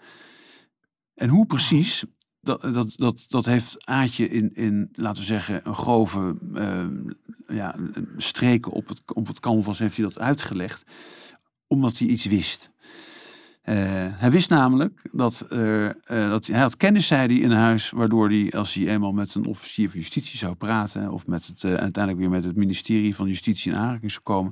En hoe precies... Dat, dat, dat, dat heeft Aatje in, in, laten we zeggen, een grove uh, ja, streken op het, op het canvas heeft hij dat uitgelegd. Omdat hij iets wist. Uh, hij wist namelijk dat, uh, uh, dat hij had kennis, zei hij, in huis, waardoor hij, als hij eenmaal met een officier van justitie zou praten, of met het, uh, uiteindelijk weer met het ministerie van Justitie in aanraking zou komen,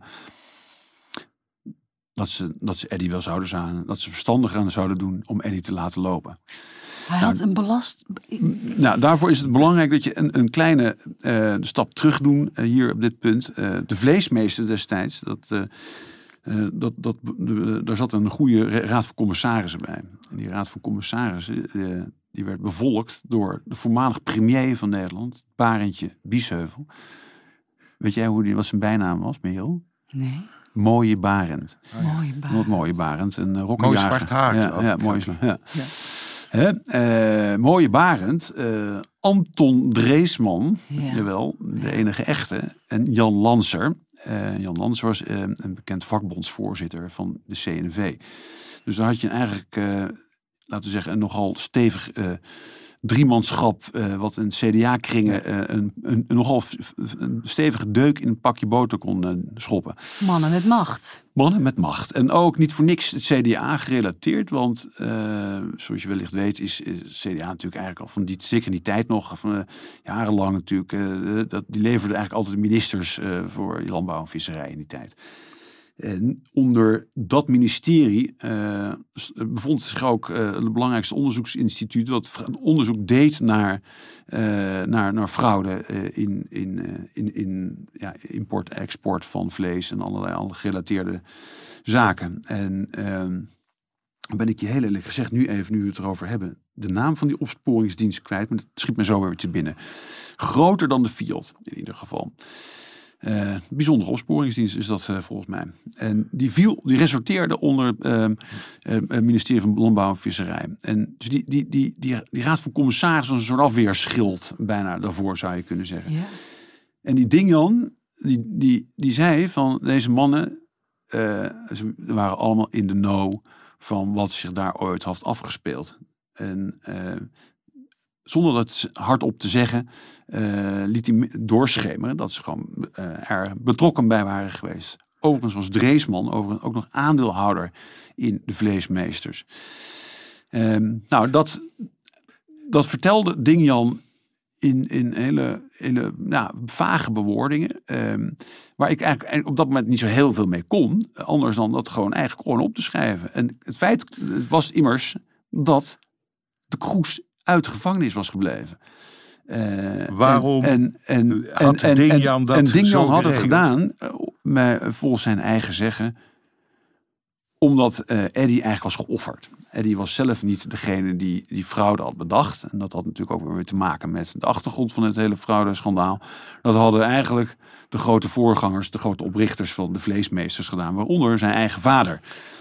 dat ze, dat ze Eddie wel zouden zijn, dat ze verstandig aan zouden doen om Eddie te laten lopen. Hij had nou, een belast... Nou, daarvoor is het belangrijk dat je een, een kleine uh, stap terug doet uh, hier op dit punt. Uh, de vleesmeester destijds, dat, uh, uh, dat, dat, de, daar zat een goede raad van commissarissen bij. En die raad van commissarissen uh, die werd bevolkt door de voormalig premier van Nederland, Barendtje Biesheuvel. Weet jij hoe die, wat zijn bijnaam was, Merel? Nee. Mooie Barend. Oh, mooie Barend. Wat mooie Barend. Een rokkenjager. Mooi zwart haar. Ja, ja, mooi zwart. Ja. Ja. He, uh, mooie Barend, uh, Anton Dreesman, ja. Jawel, de enige echte, en Jan Lanser. Uh, Jan Lanser was uh, een bekend vakbondsvoorzitter van de C N V. Dus daar had je eigenlijk, uh, laten we zeggen, een nogal stevig uh, driemanschap, uh, wat in C D A-kringen uh, een, een, een nogal een stevige deuk in een pakje boter kon uh, schoppen. Mannen met macht. Mannen met macht. En ook niet voor niks het C D A gerelateerd, want uh, zoals je wellicht weet is, is het C D A natuurlijk eigenlijk al van die, zeker in die tijd nog, van, uh, jarenlang natuurlijk, uh, dat, die leverde eigenlijk altijd ministers uh, voor landbouw en visserij in die tijd. En onder dat ministerie uh, bevond zich ook uh, het belangrijkste onderzoeksinstituut dat onderzoek deed naar, uh, naar, naar fraude uh, in, in, uh, in, in ja, import-export van vlees en allerlei andere gerelateerde zaken. En uh, ben ik je heel eerlijk gezegd nu even, nu we het erover hebben, de naam van die opsporingsdienst kwijt, maar het schiet me zo weer te binnen. Groter dan de Fiat in ieder geval. Uh, bijzondere opsporingsdienst is dat uh, volgens mij. En die viel, die resorteerde onder uh, uh, het ministerie van Landbouw en Visserij. En dus die, die, die, die, die raad van commissarissen was een soort afweerschild bijna daarvoor, zou je kunnen zeggen. Ja. En die Dingjan, die, die, die zei van deze mannen, uh, ze waren allemaal in de know van wat zich daar ooit had afgespeeld. En uh, zonder dat hardop te zeggen, uh, liet hij doorschemeren dat ze gewoon uh, er betrokken bij waren geweest. Overigens was Dreesman overigens ook nog aandeelhouder in de Vleesmeesters. Um, nou, dat, dat vertelde Dingjan in, in hele, hele nou, vage bewoordingen. Um, waar ik eigenlijk op dat moment niet zo heel veel mee kon. Anders dan dat gewoon eigenlijk gewoon op te schrijven. En het feit was immers dat de Kroes uit de gevangenis was gebleven. Uh, Waarom en, en, had en, Dingjan en, dat en Dingjan had het geregeld? gedaan, uh, met, volgens zijn eigen zeggen, omdat uh, Eddy eigenlijk was geofferd. Eddy was zelf niet degene die die fraude had bedacht. En dat had natuurlijk ook weer te maken met de achtergrond van het hele fraudeschandaal. Dat hadden eigenlijk de grote voorgangers, de grote oprichters van de Vleesmeesters gedaan, waaronder zijn eigen vader.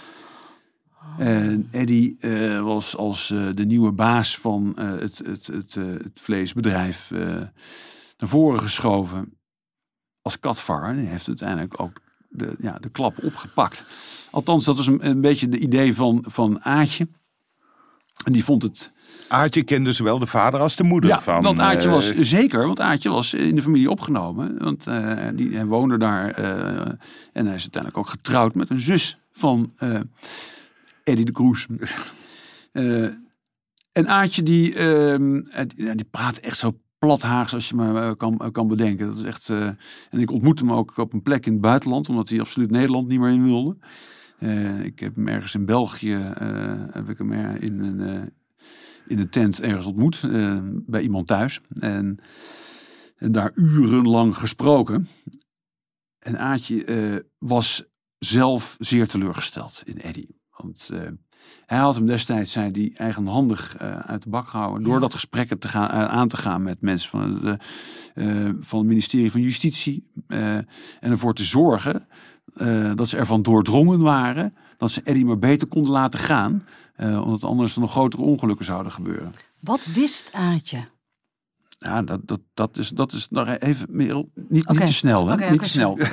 En Eddy uh, was als uh, de nieuwe baas van uh, het, het, het, uh, het vleesbedrijf uh, naar voren geschoven als katvanger. En hij heeft uiteindelijk ook de, ja, de klap opgepakt. Althans, dat was een, een beetje de idee van, van Aartje. En die vond het... Aartje kende zowel de vader als de moeder ja, van... want Aartje uh... was zeker, want Aartje was in de familie opgenomen. Want uh, die, hij woonde daar uh, en hij is uiteindelijk ook getrouwd met een zus van... Uh, Eddy de Kroes. Uh, en Aartje die, uh, die, die praat echt zo plat Haags als je maar uh, kan, uh, kan bedenken. Dat is echt, uh, en ik ontmoette hem ook op een plek in het buitenland, omdat hij absoluut Nederland niet meer in wilde. Uh, ik heb hem ergens in België, uh, heb ik hem er in een, uh, in een tent ergens ontmoet, uh, bij iemand thuis. En, en daar urenlang gesproken. En Aartje uh, was zelf zeer teleurgesteld in Eddy. Want uh, hij had hem destijds, zei hij, eigenhandig uh, uit de bak gehouden. Door ja. dat gesprek te gaan, uh, aan te gaan met mensen van, de, uh, van het ministerie van Justitie. Uh, en ervoor te zorgen uh, dat ze ervan doordrongen waren. Dat ze Eddy maar beter konden laten gaan. Uh, omdat anders er nog grotere ongelukken zouden gebeuren. Wat wist Aartje? Ja, dat, dat, dat is, dat is nog even meer, niet, okay. niet te snel. Hè? Okay, niet okay, te snel.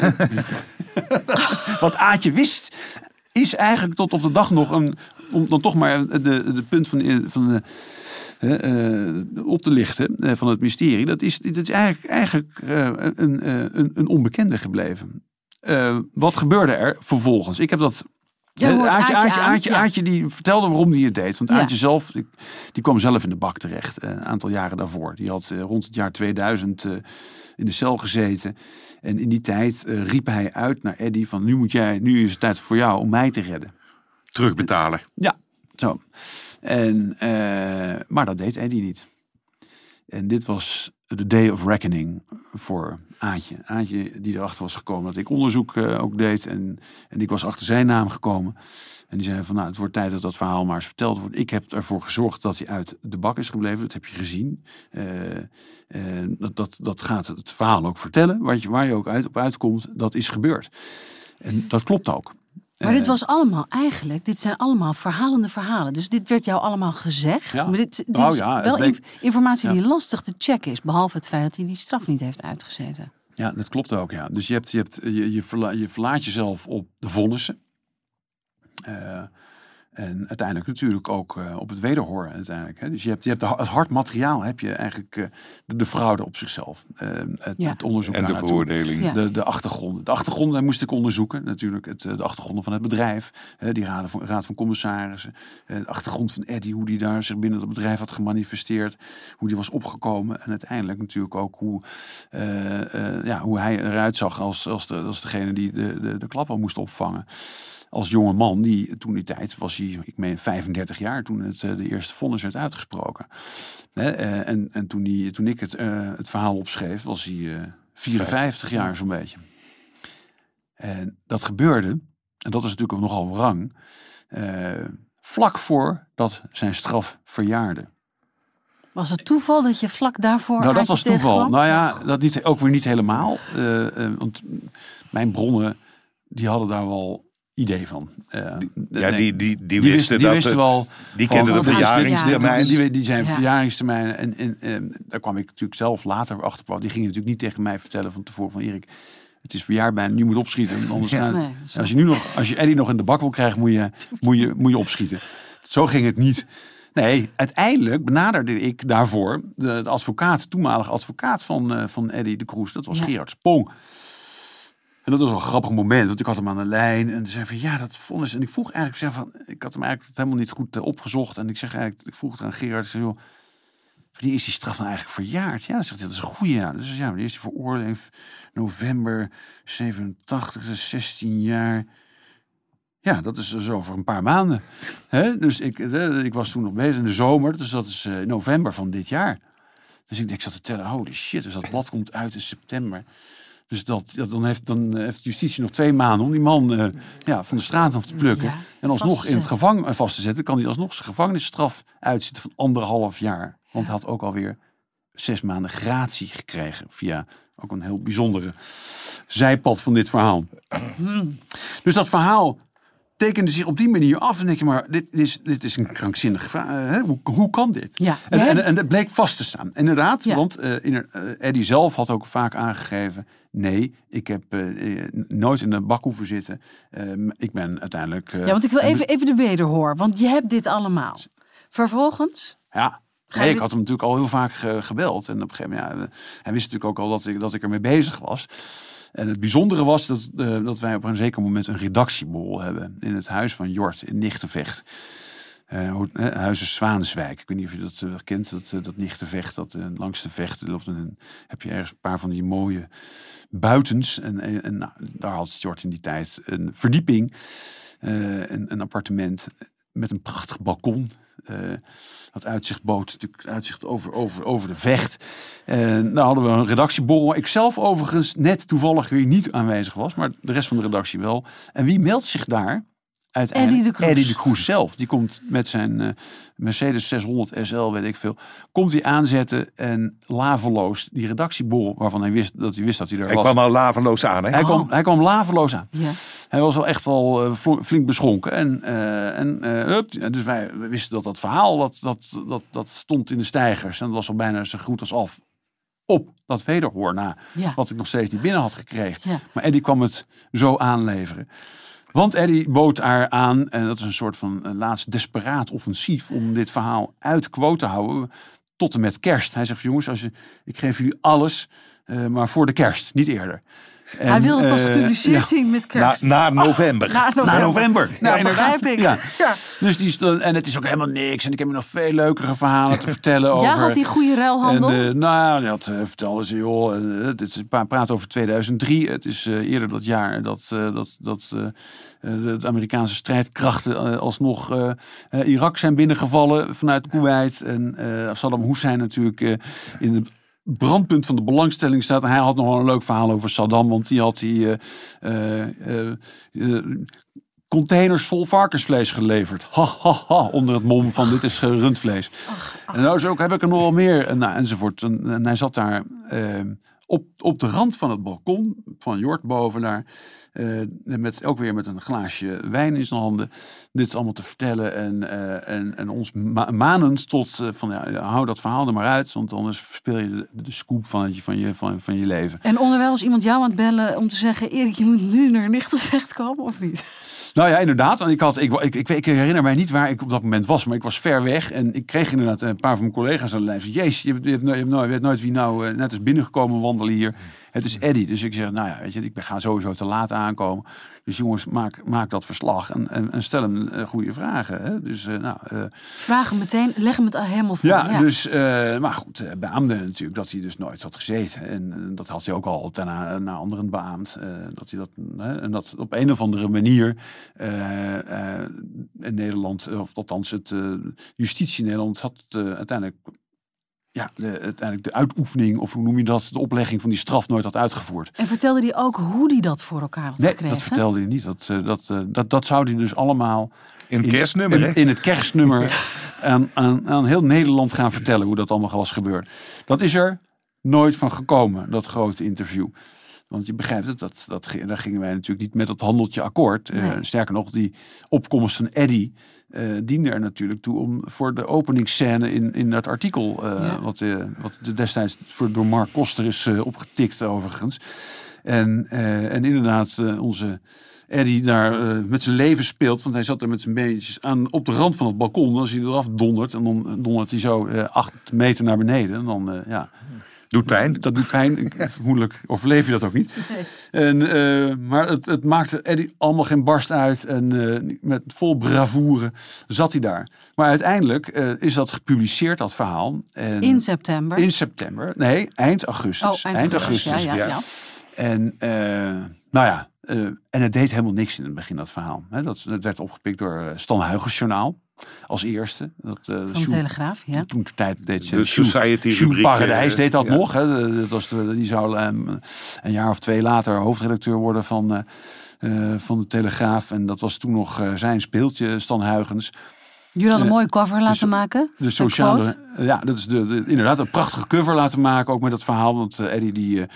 Wat Aartje wist... is eigenlijk tot op de dag nog een, om dan toch maar de, de punt van, van de, uh, op te lichten uh, van het mysterie. Dat is, dat is eigenlijk, eigenlijk uh, een, uh, een, een onbekende gebleven. Uh, wat gebeurde er vervolgens? Ik heb dat... Ja, uh, Aartje, Aartje, Aartje, aan, Aartje, ja. Aartje die vertelde waarom hij het deed. Want Ja. Aartje zelf, die, die kwam zelf in de bak terecht. Uh, een aantal jaren daarvoor. Die had uh, rond het jaar tweeduizend uh, in de cel gezeten. En in die tijd uh, riep hij uit naar Eddy van nu moet jij, nu is het tijd voor jou om mij te redden. Terugbetalen. Ja, zo. En, uh, maar dat deed Eddy niet. En dit was de day of reckoning voor Aartje. Aartje die erachter was gekomen dat ik onderzoek uh, ook deed. En, en ik was achter zijn naam gekomen. En die zei van nou het wordt tijd dat dat verhaal maar eens verteld wordt. Ik heb ervoor gezorgd dat hij uit de bak is gebleven. Dat heb je gezien. Uh, uh, dat, dat, dat gaat het verhaal ook vertellen. Wat je, waar je ook uit, op uitkomt, dat is gebeurd. En dat klopt ook. Maar dit was allemaal eigenlijk, dit zijn allemaal verhalende verhalen. Dus dit werd jou allemaal gezegd. Ja. Maar dit, dit Oh is ja, wel bleek, informatie ja. die lastig te checken is. Behalve het feit dat hij die straf niet heeft uitgezeten. Ja, dat klopt ook. Ja. Dus je, hebt, je, hebt, je, je, verla, je verlaat jezelf op de vonnissen. Uh, En uiteindelijk natuurlijk ook uh, op het wederhoor. Uiteindelijk, hè. Dus je hebt, je hebt de, het hard materiaal heb je eigenlijk uh, de, de fraude op zichzelf. Uh, het, ja. het onderzoek en de veroordeling. Ja. De, de achtergronden. De achtergronden moest ik onderzoeken natuurlijk. Het, de achtergronden van het bedrijf. Uh, die raad van, raad van commissarissen. Uh, de achtergrond van Eddie. Hoe die daar zich binnen het bedrijf had gemanifesteerd. Hoe die was opgekomen. En uiteindelijk natuurlijk ook hoe, uh, uh, ja, hoe hij eruit zag als, als, de, als degene die de, de, de klap al moest opvangen. Als jonge man, die toen die tijd was hij, ik meen vijfendertig jaar toen het uh, de eerste vonnis werd uitgesproken. Hè? Uh, en en toen, die, toen ik het, uh, het verhaal opschreef, was hij uh, vierenvijftig jaar zo'n beetje. En dat gebeurde, en dat is natuurlijk ook nogal wrang, uh, vlak voordat zijn straf verjaarde. Was het toeval dat je vlak daarvoor... Nou, dat was toeval. Tegenkwam? Nou ja, dat niet, ook weer niet helemaal. Uh, uh, want mijn bronnen, die hadden daar wel idee van. Uh, ja, die, die, die, die wisten die dat wisten het, wel. Die kenden de verjaringstermijn. Die, die zijn ja. verjaringstermijnen. En, en, en daar kwam ik natuurlijk zelf later achter. Die gingen natuurlijk niet tegen mij vertellen van tevoren van Erik, het is verjaar bijna, nu moet opschieten. Anders ja, gaan, nee, als je nu nog, als je Eddie nog in de bak wil krijgen, moet je, moet je, moet je opschieten. Zo ging het niet. Nee, uiteindelijk benaderde ik daarvoor de, de advocaat, toenmalige advocaat van, uh, van Eddie de Kroes. Dat was ja. Gerard Spong. En dat was een grappig moment, want ik had hem aan de lijn en zei van ja, dat vonnis. En ik vroeg eigenlijk, zeg van, ik had hem eigenlijk helemaal niet goed uh, opgezocht. En ik zeg eigenlijk, ik vroeg het aan Gerard, ik zei, joh, wanneer is die straf dan eigenlijk verjaard? Ja, dan zegt hij, dat is een goede jaar. Dus ja, wanneer is hij veroordeeld? November zevenentachtig, dus zestien jaar. Ja, dat is dus over een paar maanden. He? Dus ik, ik was toen nog bezig in de zomer, dus dat is uh, november van dit jaar. Dus ik, ik zat te tellen, holy shit, dus dat blad komt uit in september. Dus dat, dat, dan, heeft, dan heeft justitie nog twee maanden om die man uh, ja, van de straat af te plukken. Ja, en alsnog in het gevangen vast te zetten, kan hij alsnog zijn gevangenisstraf uitzitten van anderhalf jaar. Want hij had ook alweer zes maanden gratie gekregen via ook een heel bijzondere zijpad van dit verhaal. Hmm. Dus dat verhaal tekende zich op die manier af. En denk je maar, dit is, dit is een krankzinnig vraag. Uh, hoe, hoe kan dit? Ja, en, en, en dat bleek vast te staan. Inderdaad, ja. want uh, in, uh, Eddie zelf had ook vaak aangegeven, nee, ik heb uh, nooit in de bak hoeven zitten. Uh, ik ben uiteindelijk... Uh, ja, want ik wil even, even de wederhoor. Want je hebt dit allemaal. Vervolgens... Ja. Nee, ik had hem natuurlijk al heel vaak ge- gebeld. En op een gegeven moment, ja, hij wist natuurlijk ook al dat ik, dat ik ermee bezig was. En het bijzondere was dat, uh, dat wij op een zeker moment een redactieborrel hebben in het huis van Jort in Nichtenvecht. Uh, Huizen Zwaanswijk. Ik weet niet of je dat uh, kent, dat, uh, dat Nichtenvecht, dat uh, langs de vecht. Uh, heb je ergens een paar van die mooie buitens. En, en, en nou, daar had Jort in die tijd een verdieping, uh, een, een appartement met een prachtig balkon. Uh, dat uitzicht bood, natuurlijk uitzicht over, over, over de vecht. En daar hadden we een redactieborrel, waar ik zelf overigens net toevallig weer niet aanwezig was, maar de rest van de redactie wel. En wie meldt zich daar? Uiteindelijk Eddie de Kroes. Eddie de Kroes zelf. Die komt met zijn uh, Mercedes zeshonderd S L, weet ik veel. Komt hij aanzetten en laveloos die redactieborrel, waarvan hij wist dat hij wist dat hij er hij was. Hij kwam al laveloos aan, hè? Hij, oh. kwam, hij kwam laveloos aan. Ja. Hij was wel echt wel uh, flink beschonken. En, uh, en, uh, hup, en dus wij wisten dat dat verhaal, dat, dat, dat, dat stond in de steigers. En dat was al bijna zo goed als af op dat wederhoor na. Ja. Wat ik nog steeds niet binnen had gekregen. Ja. Maar Eddie kwam het zo aanleveren. Want Eddie bood haar aan, en dat is een soort van uh, laatst desperaat offensief om dit verhaal uit quote te houden tot en met kerst. Hij zegt, jongens, als je, ik geef jullie alles, uh, maar voor de kerst, niet eerder. En, hij wilde pas gepubliceerd uh, ja. zien met kerst. Na, na november. Oh, na november. Na november. Ja, ja begrijp ik. Ja. Ja. Dus die stond, en het is ook helemaal niks. En ik heb je nog veel leukere verhalen te vertellen over. Ja, had die goede ruilhandel? En, uh, nou, die had uh, vertelde ze, joh, uh, dit is, praat over tweeduizend drie. Het is uh, eerder dat jaar dat, uh, dat, dat uh, de, de Amerikaanse strijdkrachten uh, alsnog uh, uh, Irak zijn binnengevallen vanuit Kuwait. En uh, Saddam Hussein natuurlijk uh, in de brandpunt van de belangstelling staat. En hij had nog wel een leuk verhaal over Saddam, want die had die uh, uh, uh, uh, containers vol varkensvlees geleverd. Ha, ha, ha, onder het mom van dit is rundvlees. Ach, ach. En nou zo heb ik er nog wel meer, en, nou, enzovoort. En, en hij zat daar uh, op, op de rand van het balkon van Jort boven daar. Uh, met, ook weer met een glaasje wijn in zijn handen. Dit allemaal te vertellen. En, uh, en, en ons ma- manend tot uh, van ja, hou dat verhaal er maar uit. Want anders verspil je de, de scoop van, het, van, je, van, van je leven. En onderwijl is iemand jou aan het bellen om te zeggen, Erik, je moet nu naar Nichtenvecht komen of niet? Nou ja, inderdaad. Ik, had, ik, ik, ik, ik herinner mij niet waar ik op dat moment was, maar ik was ver weg. En ik kreeg inderdaad een paar van mijn collega's aan de lijn. Jezus, je, je, je, je weet nooit wie nou uh, net is binnengekomen wandelen hier. Het is Eddie. Dus ik zeg, nou ja, weet je, ik ga sowieso te laat aankomen. Dus jongens, maak, maak dat verslag en, en, en stel hem uh, goede vragen. Hè? Dus, uh, nou, uh, Vraag hem meteen, leg hem het al helemaal voor. Ja, ja. dus, uh, maar goed, uh, beaamde natuurlijk dat hij dus nooit had gezeten. En uh, dat had hij ook al daarna naar anderen beaamd. Uh, dat hij dat, uh, en dat op een of andere manier uh, uh, in Nederland, of althans het uh, justitie in Nederland, had uh, uiteindelijk... Ja, de, uiteindelijk de uitoefening, of hoe noem je dat, de oplegging van die straf nooit had uitgevoerd. En vertelde hij ook hoe hij dat voor elkaar had nee, gekregen? Nee, dat vertelde hij niet. Dat, dat, dat, dat zou hij dus allemaal... In het kerstnummer, in, hè? in het kerstnummer aan, aan, aan heel Nederland gaan vertellen hoe dat allemaal was gebeurd. Dat is er nooit van gekomen, dat grote interview. Want je begrijpt het, dat, dat, daar gingen wij natuurlijk niet met dat handeltje akkoord. Nee. Uh, sterker nog, die opkomst van Eddie uh, diende er natuurlijk toe om voor de openingsscène in, in dat artikel, uh, ja. wat, uh, wat destijds voor, door Mark Koster is uh, opgetikt overigens. En, uh, en inderdaad, uh, onze Eddie daar uh, met zijn leven speelt, want hij zat er met zijn beentjes aan op de rand van het balkon. Als hij eraf dondert, en dan dondert hij zo uh, acht meter naar beneden. En dan, uh, ja... Doet pijn. Dat doet pijn. Vermoedelijk overleef je dat ook niet. Nee. En, uh, maar het, het maakte Eddie allemaal geen barst uit. En uh, met vol bravoure zat hij daar. Maar uiteindelijk uh, is dat gepubliceerd, dat verhaal. En in september? In september. Nee, eind augustus. Oh, eind, eind augustus, augustus. Ja, ja, ja. En uh, nou ja, uh, en het deed helemaal niks in het begin, dat verhaal. He, dat, dat werd opgepikt door Stan Huygens Journaal. Als eerste. Dat, uh, van de Sjoe, Telegraaf, ja. Toen de tijd deed ze... De Society Sjoe Paradijs deed dat ja. nog. Hè. Dat was de, die zou um, een jaar of twee later hoofdredacteur worden van, uh, uh, van de Telegraaf. En dat was toen nog uh, zijn speeltje, Stan Huygens. Jullie hadden een mooie cover laten de, maken. De sociale... Ja, dat is de, de, inderdaad een prachtige cover laten maken. Ook met dat verhaal. Want uh, Eddie die... Uh,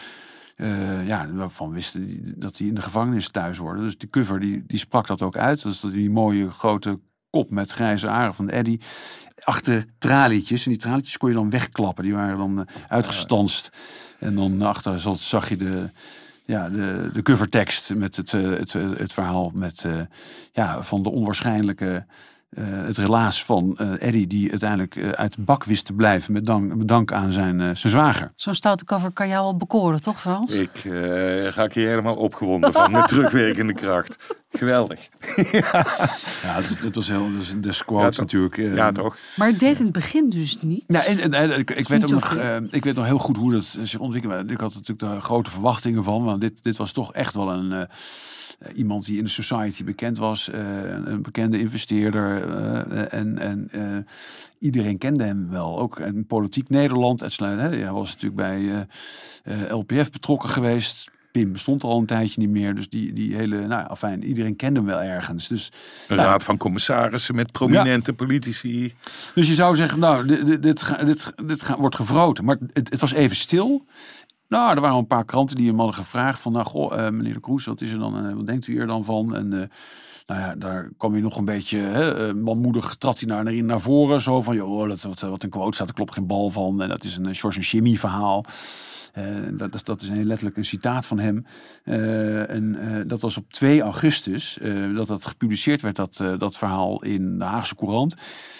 Uh, ja, waarvan wisten die, dat hij in de gevangenis thuis hoorde. Dus die cover die, die sprak dat ook uit. Dat is die mooie grote kop met grijze haren van Eddie. Achter tralietjes. En die tralietjes kon je dan wegklappen. Die waren dan uh, uitgestanst. En dan achter zag je de, ja, de, de covertekst met het, uh, het, uh, het verhaal met, uh, ja, van de onwaarschijnlijke... Uh, het relaas van uh, Eddie die uiteindelijk uh, uit de bak wist te blijven met dank, met dank aan zijn, uh, zijn zwager. Zo'n stoute cover kan jou wel bekoren, toch Frans? Ik uh, ga ik hier helemaal opgewonden van met terugwerkende kracht. Geweldig. ja, ja het, het was heel, dus de squads ja, natuurlijk. Uh, ja, toch. Maar het deed in het begin dus niet. Ja, en, en, en, ik, ik, weet ook nog, uh, ik weet nog heel goed hoe dat zich ontwikkelde. Ik had natuurlijk daar grote verwachtingen van, want dit, dit was toch echt wel een... Uh, Uh, iemand die in de society bekend was, uh, een bekende investeerder uh, en, en uh, iedereen kende hem wel. Ook in politiek Nederland. Hij was natuurlijk bij uh, uh, L P F betrokken geweest. P I M bestond al een tijdje niet meer. Dus die, die hele, nou ja, afijn, iedereen kende hem wel ergens. Dus, een nou, raad van commissarissen met prominente ja. politici. Dus je zou zeggen, nou, dit, dit, dit, dit, dit gaat, wordt gevroten. Maar het, het was even stil. Nou, er waren een paar kranten die hem hadden gevraagd van, nou, goh, uh, meneer de Kroes, wat is er dan, uh, wat denkt u er dan van? En uh, nou ja, daar kwam hij nog een beetje, hè, uh, manmoedig trad hij naar, naar, naar voren, zo van, joh, dat, wat, wat een quote staat, er klopt geen bal van. En dat is een uh, George en Jimmy verhaal. Uh, dat, is, dat is een, letterlijk een citaat van hem. Uh, en uh, dat was op twee augustus, uh, dat dat gepubliceerd werd, dat, uh, dat verhaal in de Haagse Courant.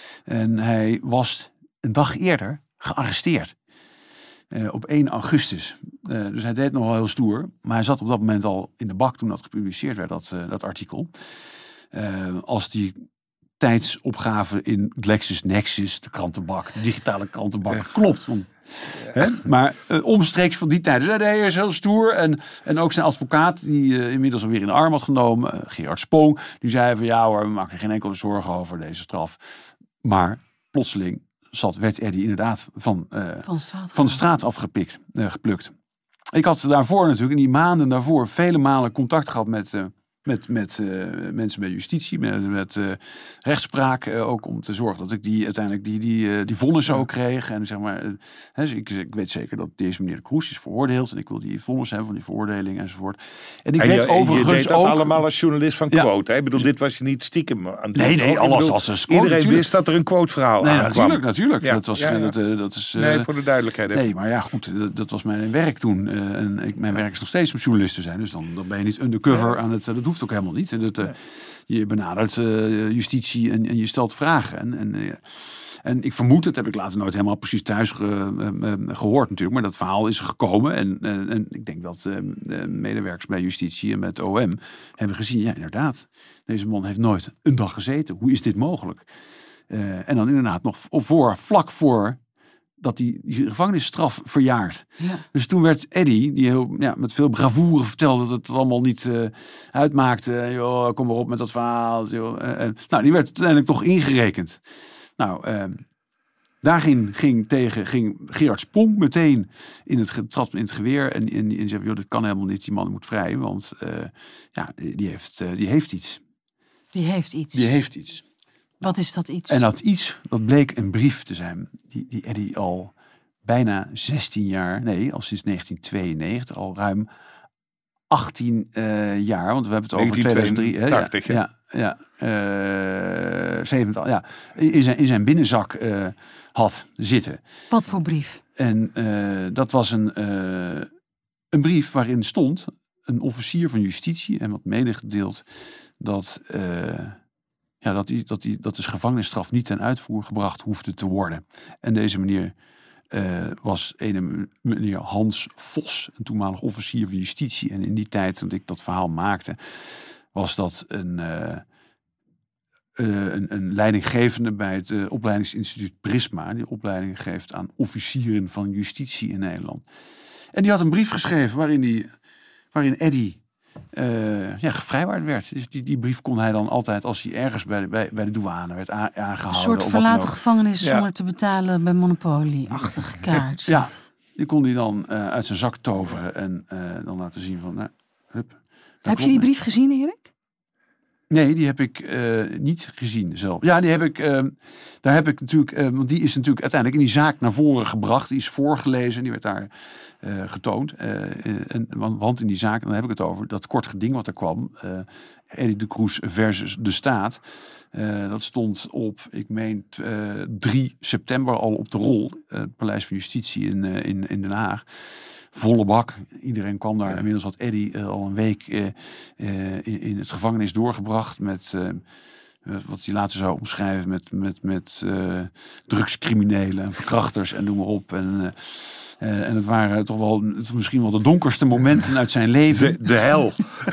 En hij was een dag eerder gearresteerd. Uh, op één augustus. Uh, dus hij deed nogal heel stoer. Maar hij zat op dat moment al in de bak toen dat gepubliceerd werd, dat, uh, dat artikel. Uh, als die tijdsopgave in LexisNexis, de krantenbak, de digitale krantenbak, ja. klopt. Want, ja. hè? Maar uh, omstreeks van die tijd. Dus hij is heel stoer. En, en ook zijn advocaat, die uh, inmiddels alweer in de arm had genomen, uh, Gerard Spoong, die zei van ja hoor, we maken geen enkele zorgen over deze straf. Maar plotseling zat, werd Eddie inderdaad van, uh, van, straat van de straat afgepikt, uh, geplukt. Ik had daarvoor natuurlijk, in die maanden daarvoor, vele malen contact gehad met, uh, met, met uh, mensen bij justitie, met, met uh, rechtspraak, uh, ook om te zorgen dat ik die uiteindelijk die, die, uh, die vonnissen ook kreeg. En zeg maar, uh, hè, dus ik, ik weet zeker dat deze meneer de Kroes is veroordeeld en ik wil die vonnis hebben van die veroordeling enzovoort. En ik en weet je, overigens je deed dat ook allemaal als journalist van quote. Ja. Hè? Ik bedoel, Ja. dit was je niet stiekem aan het Nee, nee, alles bedoel, als een score. Iedereen natuurlijk. wist dat er een quoteverhaal nee, aan kwam. Natuurlijk, natuurlijk. Ja. Dat was, ja, ja. Dat, uh, dat is, uh, nee, voor de duidelijkheid. Even. Nee, maar ja, goed, dat, dat was mijn werk toen. Uh, en ik, mijn werk is nog steeds om journalist te zijn. Dus dan, dan ben je niet undercover ja. aan het... Uh, dat hoeft hoeft ook helemaal niet. Dat, uh, je benadert uh, justitie en, en je stelt vragen. En, en, uh, en ik vermoed, dat heb ik later nooit helemaal precies thuis ge, uh, uh, gehoord natuurlijk. Maar dat verhaal is gekomen. En, uh, en ik denk dat uh, de medewerkers bij justitie en met O M hebben gezien. Ja, inderdaad. Deze man heeft nooit een dag gezeten. Hoe is dit mogelijk? Uh, en dan inderdaad nog voor, vlak voor dat die, die gevangenisstraf verjaart. Ja. Dus toen werd Eddie, die heel, ja, met veel bravoure vertelde dat het allemaal niet uh, uitmaakte. Joh, kom maar op met dat verhaal. Joh. Uh, uh, nou, die werd uiteindelijk toch ingerekend. Nou, uh, daar ging, ging tegen ging Gerard Spong meteen in het, trad in het geweer. En, en, en zei, joh, dit kan helemaal niet. Die man moet vrij, want uh, ja, die heeft, uh, die heeft iets. Die heeft iets. Die heeft iets. Wat is dat iets? En dat iets, dat bleek een brief te zijn. Die, die Eddie al bijna zestien jaar, nee, al sinds negentien tweeënnegentig, al ruim achttien uh, jaar. Want we hebben het over tweeduizend drie. Hè? Ja, ja, ja, uh, zeventig, ja, in zijn, in zijn binnenzak uh, had zitten. Wat voor brief? En uh, dat was een, uh, een brief waarin stond, een officier van justitie, en wat medegedeeld, dat... Uh, Ja, dat, die, dat, die, dat de gevangenisstraf niet ten uitvoer gebracht hoefde te worden. En deze meneer uh, was een meneer Hans Vos, een toenmalig officier van justitie. En in die tijd, toen ik dat verhaal maakte, was dat een, uh, uh, een, een leidinggevende bij het uh, opleidingsinstituut Prisma. Die opleiding geeft aan officieren van justitie in Nederland. En die had een brief geschreven waarin, die, waarin Eddie... Uh, ja, gevrijwaard werd. Dus die, die brief kon hij dan altijd, als hij ergens bij de, bij, bij de douane werd a, aangehouden. Een soort verlaten gevangenis ja. zonder te betalen bij Monopoly-achtige kaart. Ja, die kon hij dan uh, uit zijn zak toveren en uh, dan laten zien van, nou, hup. Heb je die brief gezien, Erik? Nee, die heb ik uh, niet gezien zelf. Ja, die heb ik, uh, daar heb ik natuurlijk, uh, want die is natuurlijk uiteindelijk in die zaak naar voren gebracht. Die is voorgelezen en die werd daar uh, getoond. Uh, en, want in die zaak, dan heb ik het over, dat kort geding wat er kwam. Uh, Eddie de Kroes versus de Staat. Uh, dat stond op, ik meen, uh, drie september al op de rol. Uh, het Paleis van Justitie in, uh, in, in Den Haag. Volle bak. Iedereen kwam daar. Ja. Inmiddels had Eddie uh, al een week uh, uh, in, in het gevangenis doorgebracht. Met uh, wat hij later zou omschrijven met, met, met uh, drugscriminelen en verkrachters en noem maar op. En, uh, uh, en het waren toch wel misschien wel de donkerste momenten uit zijn leven. De, de hel.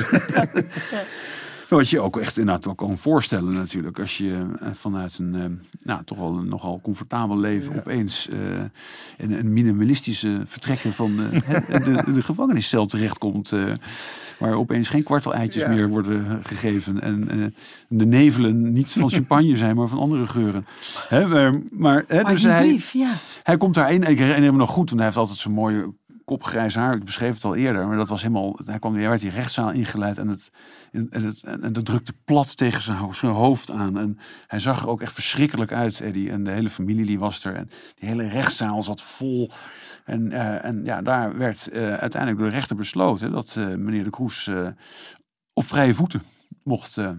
Wat je ook echt inderdaad wel kan voorstellen natuurlijk. Als je uh, vanuit een uh, nou, toch wel een nogal comfortabel leven ja. opeens uh, in een minimalistische vertrekken van uh, de, de gevangeniscel terechtkomt. Uh, waar opeens geen kwartel-eitjes ja. meer worden gegeven. En uh, de nevelen niet van champagne zijn, maar van andere geuren. Hè, maar maar, hè, maar dus die hij, brief, ja. hij komt daarin. Ik herinner me nog goed, want hij heeft altijd zo'n mooie kopgrijs haar. Ik beschreef het al eerder, maar dat was helemaal. Hij kwam weer uit die rechtszaal ingeleid en het en, en het en, en dat drukte plat tegen zijn, zijn hoofd aan. En hij zag er ook echt verschrikkelijk uit, Eddie. En de hele familie die was er en die hele rechtszaal zat vol. En, uh, en ja, daar werd uh, uiteindelijk door de rechter besloten dat uh, meneer de Kroes uh, op vrije voeten mocht. Uh,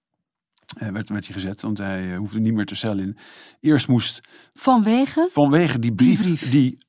Uh, werd, werd hij gezet, want hij uh, hoefde niet meer te cel in. Eerst moest vanwege vanwege die brief die, brief. die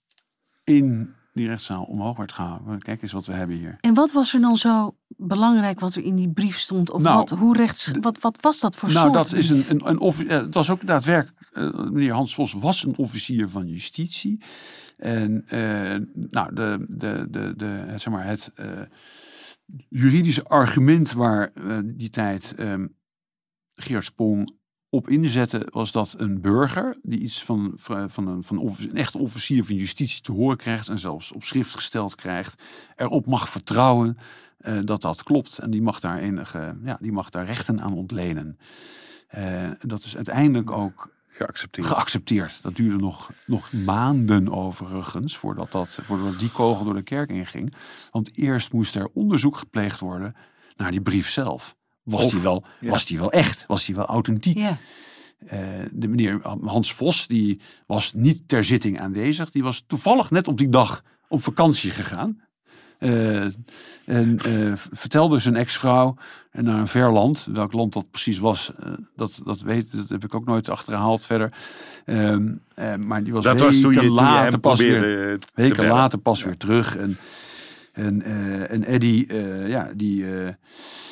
in die rechtszaal omhoog werd gehouden. Kijk eens wat we hebben hier. En wat was er dan zo belangrijk wat er in die brief stond? Of nou, wat, hoe rechts, wat, wat was dat voor nou, soort? Nou, dat is een, een, een offi- uh, het was ook daadwerkelijk. Uh, meneer Hans Vos was een officier van justitie. En uh, nou, de, de, de, de, zeg maar het uh, juridische argument waar uh, die tijd Um, Gerard Spong op inzette, was dat een burger die iets van, van, een, van een echte officier van justitie te horen krijgt en zelfs op schrift gesteld krijgt, erop mag vertrouwen uh, dat dat klopt. En die mag daar enige, ja, die mag daar rechten aan ontlenen. Uh, dat is uiteindelijk ook geaccepteerd. geaccepteerd. Dat duurde nog, nog maanden overigens, voordat, dat, voordat die kogel door de kerk inging. Want eerst moest er onderzoek gepleegd worden naar die brief zelf. Was of, die wel, ja. was die wel echt? Was die wel authentiek? Ja. Uh, de meneer Hans Vos, die was niet ter zitting aanwezig. Die was toevallig net op die dag op vakantie gegaan. Uh, en uh, vertelde zijn ex-vrouw naar een ver land. Welk land dat precies was, uh, dat, dat, weet, dat heb ik ook nooit achterhaald verder. Uh, uh, maar die was dat weken was toen je, later toen pas weer, weken later pas ja. weer terug. En, en, uh, en Eddie, uh, ja, die... Uh,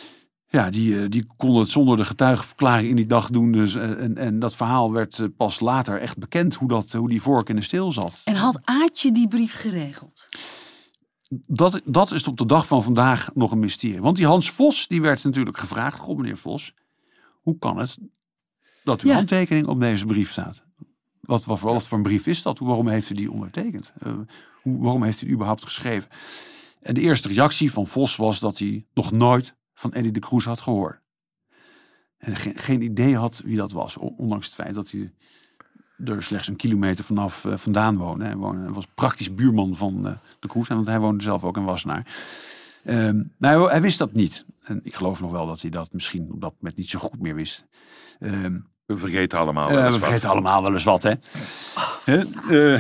Ja, die, die konden het zonder de getuigenverklaring in die dag doen. Dus, en, en dat verhaal werd pas later echt bekend hoe, dat, hoe die vork in de steel zat. En had Aartje die brief geregeld? Dat, dat is op de dag van vandaag nog een mysterie. Want die Hans Vos, die werd natuurlijk gevraagd. Goh, meneer Vos, hoe kan het dat uw ja. handtekening op deze brief staat? Wat, wat, wat voor een brief is dat? Waarom heeft u die ondertekend? Uh, hoe, waarom heeft u die überhaupt geschreven? En de eerste reactie van Vos was dat hij nog nooit van Eddy de Kroes had gehoord. En geen, geen idee had wie dat was. Ondanks het feit dat hij er slechts een kilometer vanaf uh, vandaan woonde. Hij, woonde. Hij was praktisch buurman van uh, de Kroes. Want hij woonde zelf ook in Wassenaar. Um, nou, hij, hij wist dat niet. En ik geloof nog wel dat hij dat misschien op dat moment niet zo goed meer wist. Um, we vergeten allemaal wel uh, eens We vergeten wat. allemaal wel eens wat, hè. Oh. Uh,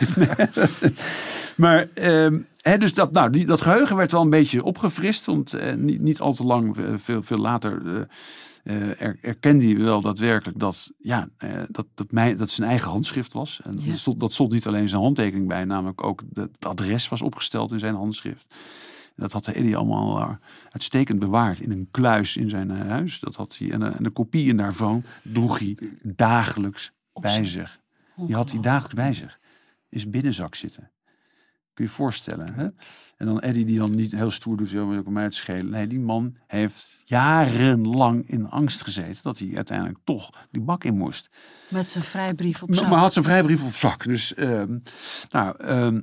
maar... Um, He, dus dat, nou, die, dat geheugen werd wel een beetje opgefrist. Want eh, niet, niet al te lang, uh, veel, veel later, uh, uh, er, erkende hij wel daadwerkelijk dat, ja, uh, dat, dat, mij, dat zijn eigen handschrift was. En ja. dat, stond, dat stond niet alleen zijn handtekening bij, namelijk ook de, het adres was opgesteld in zijn handschrift. En dat had Eddy allemaal uh, uitstekend bewaard in een kluis in zijn uh, huis. Dat had hij, en, uh, en de kopieën daarvan droeg hij dagelijks bij zich. Die had hij dagelijks bij zich. In zijn binnenzak zitten. Kun je je voorstellen. Hè? En dan Eddy die dan niet heel stoer doet, om mij uit te schelen. Nee, die man heeft jarenlang in angst gezeten dat hij uiteindelijk toch die bak in moest. Met zijn vrijbrief op zak. Maar, maar had zijn vrijbrief op zak. Dus, uh, nou, uh,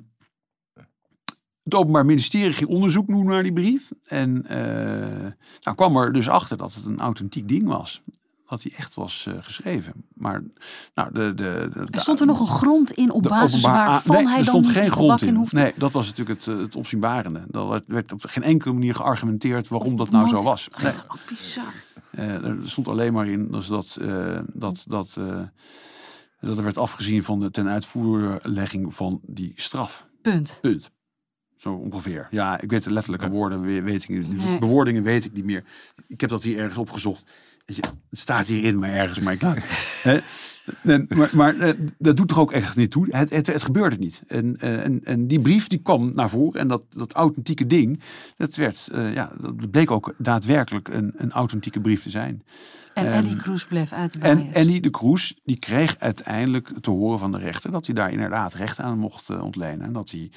het Openbaar Ministerie ging onderzoek doen naar die brief. En uh, nou kwam er dus achter dat het een authentiek ding was. Dat hij echt was uh, geschreven. Maar nou, de, de, de, er stond er nog een grond in op basis openbaar, waarvan nee, hij er dan stond niet geen grond in. Hoefde. Nee, dat was natuurlijk het, het opzienbarende. Dat werd op geen enkele manier geargumenteerd waarom of dat nou nooit. zo was. Nee. Oh, bizar. Uh, er stond alleen maar in dus dat, uh, dat, dat, uh, dat er werd afgezien van de ten uitvoerlegging van die straf. Punt. Punt. Zo ongeveer. Ja, ik weet de letterlijke woorden, weet ik niet. Nee. Bewoordingen weet ik niet meer. Ik heb dat hier ergens opgezocht. Je, het staat hierin, maar ergens, maar ik laat. He, en, maar, maar dat doet er ook echt niet toe. Het, het, het gebeurde niet. En, en, en die brief die kwam naar voren. En dat, dat authentieke ding, dat werd, uh, ja, dat bleek ook daadwerkelijk een, een authentieke brief te zijn. En Eddy de Kroes bleef uit de bias. En Eddy de Kroes, die kreeg uiteindelijk te horen van de rechter dat hij daar inderdaad recht aan mocht uh, ontlenen. En dat hij,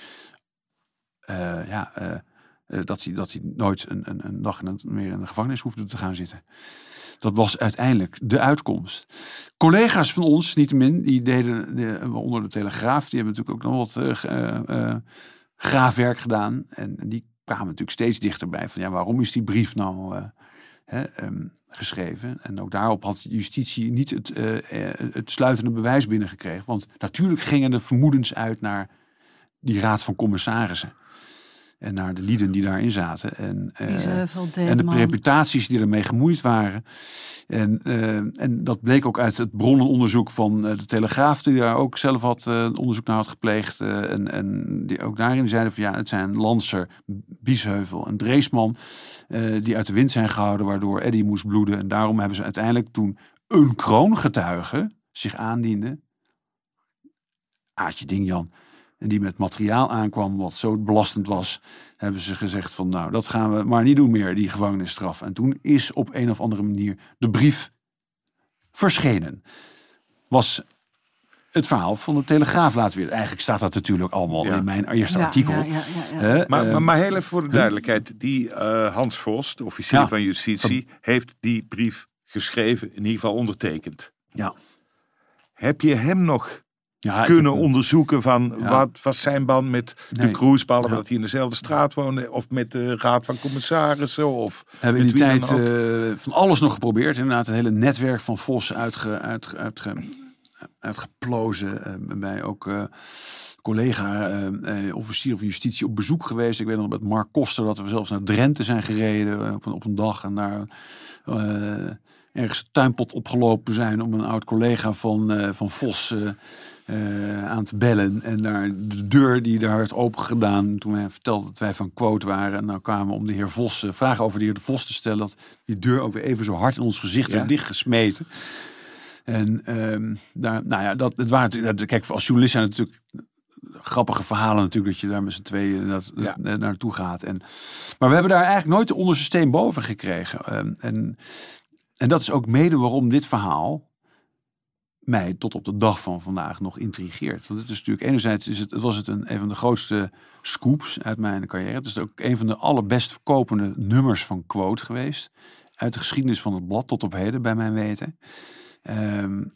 uh, ja, uh, uh, dat hij, dat hij nooit een, een, een dag meer in de gevangenis hoefde te gaan zitten. Dat was uiteindelijk de uitkomst. Collega's van ons, niettemin, die deden de, onder de Telegraaf, die hebben natuurlijk ook nog wat uh, uh, graafwerk gedaan. En, en die kwamen natuurlijk steeds dichterbij van, ja, waarom is die brief nou uh, hè, um, geschreven? En ook daarop had justitie niet het, uh, uh, het sluitende bewijs binnengekregen. Want natuurlijk gingen de vermoedens uit naar die raad van commissarissen. En naar de lieden die daarin zaten. En, uh, en de reputaties die ermee gemoeid waren. En, uh, en dat bleek ook uit het bronnenonderzoek van uh, de Telegraaf. Die daar ook zelf had uh, onderzoek naar had gepleegd. Uh, en, en die ook daarin zeiden van ja, het zijn Lanser, Biesheuvel en Dreesman. Uh, die uit de wind zijn gehouden waardoor Eddy moest bloeden. En daarom hebben ze uiteindelijk toen een kroongetuige zich aandiende. Aartje Dingjan. En die met materiaal aankwam wat zo belastend was. Hebben ze gezegd van nou, dat gaan we maar niet doen meer, die gevangenisstraf. En toen is op een of andere manier de brief verschenen. Was het verhaal van de Telegraaf later weer. Eigenlijk staat dat natuurlijk allemaal ja. in mijn eerste ja, artikel. Ja, ja, ja, ja. Uh, maar, uh, maar, maar heel even voor de duidelijkheid. Die uh, Hans Vos, de officier ja, van justitie, van... heeft die brief geschreven, in ieder geval ondertekend. Ja. Heb je hem nog... Ja, kunnen heb, onderzoeken van ja. wat was zijn band met de nee. Kroes, behalve ja. dat hij in dezelfde straat woonde, of met de raad van commissarissen. Of hebben in die tijd uh, van alles nog geprobeerd. Inderdaad, een hele netwerk van Vos uitge, uitge, uitge, uitgeplozen. Uh, bij ook uh, collega uh, uh, officier van justitie op bezoek geweest. Ik weet nog met Mark Koster dat we zelfs naar Drenthe zijn gereden uh, op, een, op een dag en daar... Uh, ergens een tuinpot opgelopen zijn om een oud collega van, uh, van Vos uh, uh, aan te bellen. En daar de deur die daar werd open gedaan. Toen hij vertelde dat wij van Quote waren. En nou kwamen we om de heer Vos, uh, vragen over de heer de Vos te stellen. Dat die deur ook weer even zo hard in ons gezicht ja. werd dichtgesmeten. En um, daar, nou ja, dat, het waren, kijk, als journalist zijn natuurlijk grappige verhalen natuurlijk, dat je daar met z'n tweeën dat, Ja. uh, naartoe gaat. En, maar we hebben daar eigenlijk nooit de onderste steen boven gekregen. Uh, en, en dat is ook mede waarom dit verhaal mij tot op de dag van vandaag nog intrigeert. Want het is natuurlijk, enerzijds is het, was het een, een van de grootste scoops uit mijn carrière. Het is ook een van de allerbest verkopende nummers van Quote geweest. Uit de geschiedenis van het blad tot op heden, bij mijn weten. Um,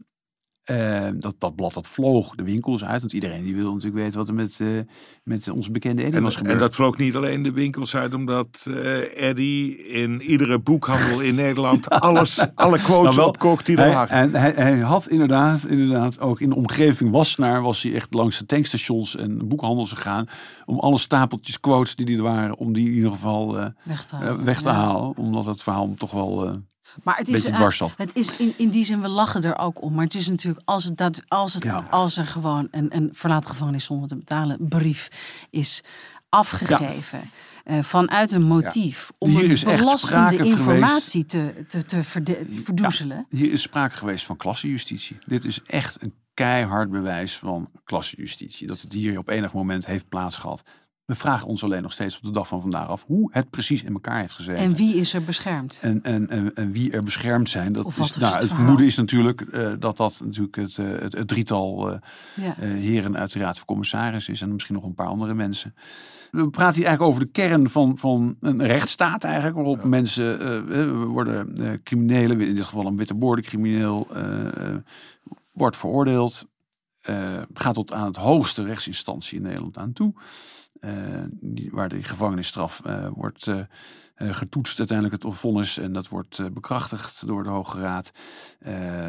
Uh, dat, dat blad dat vloog de winkels uit. Want iedereen die wil natuurlijk weten wat er met, uh, met onze bekende Eddie en, was gebeurd. En dat vloog niet alleen de winkels uit, omdat uh, Eddie in iedere boekhandel in Nederland alles, alle quotes nou wel, opkocht die er hij, waren. En hij, hij had inderdaad, inderdaad ook in de omgeving Wassenaar was hij echt langs de tankstations en boekhandels gegaan om alle stapeltjes quotes die er waren, om die in ieder geval uh, weg te halen. Uh, weg te ja. halen omdat het verhaal toch wel... Uh, Maar het is, uh, het is in, in die zin, we lachen er ook om. Maar het is natuurlijk, als, het dat, als, het, ja. als er gewoon een, een verlaten gevangenis zonder te betalen brief is afgegeven. Ja. Uh, vanuit een motief ja. om een belastende informatie te, te, te verde- verdoezelen. Ja, hier is sprake geweest van klassenjustitie. Dit is echt een keihard bewijs van klassenjustitie. Dat het hier op enig moment heeft plaatsgehad. We vragen ons alleen nog steeds op de dag van vandaag af hoe het precies in elkaar heeft gezeten. En wie is er beschermd? En, en, en, en wie er beschermd zijn. Dat of is, is nou, het, het vermoeden is natuurlijk uh, dat dat natuurlijk het, uh, het, het drietal uh, ja. uh, heren uit de Raad van Commissaris is. En misschien nog een paar andere mensen. We praten hier eigenlijk over de kern van, van een rechtsstaat eigenlijk. Waarop ja. mensen uh, worden uh, criminelen, in dit geval een witteboordencrimineel, uh, wordt veroordeeld. Uh, gaat tot aan het hoogste rechtsinstantie in Nederland aan toe. Uh, die, waar de gevangenisstraf uh, wordt uh, uh, getoetst uiteindelijk het vonnis en dat wordt uh, bekrachtigd door de Hoge Raad. Uh,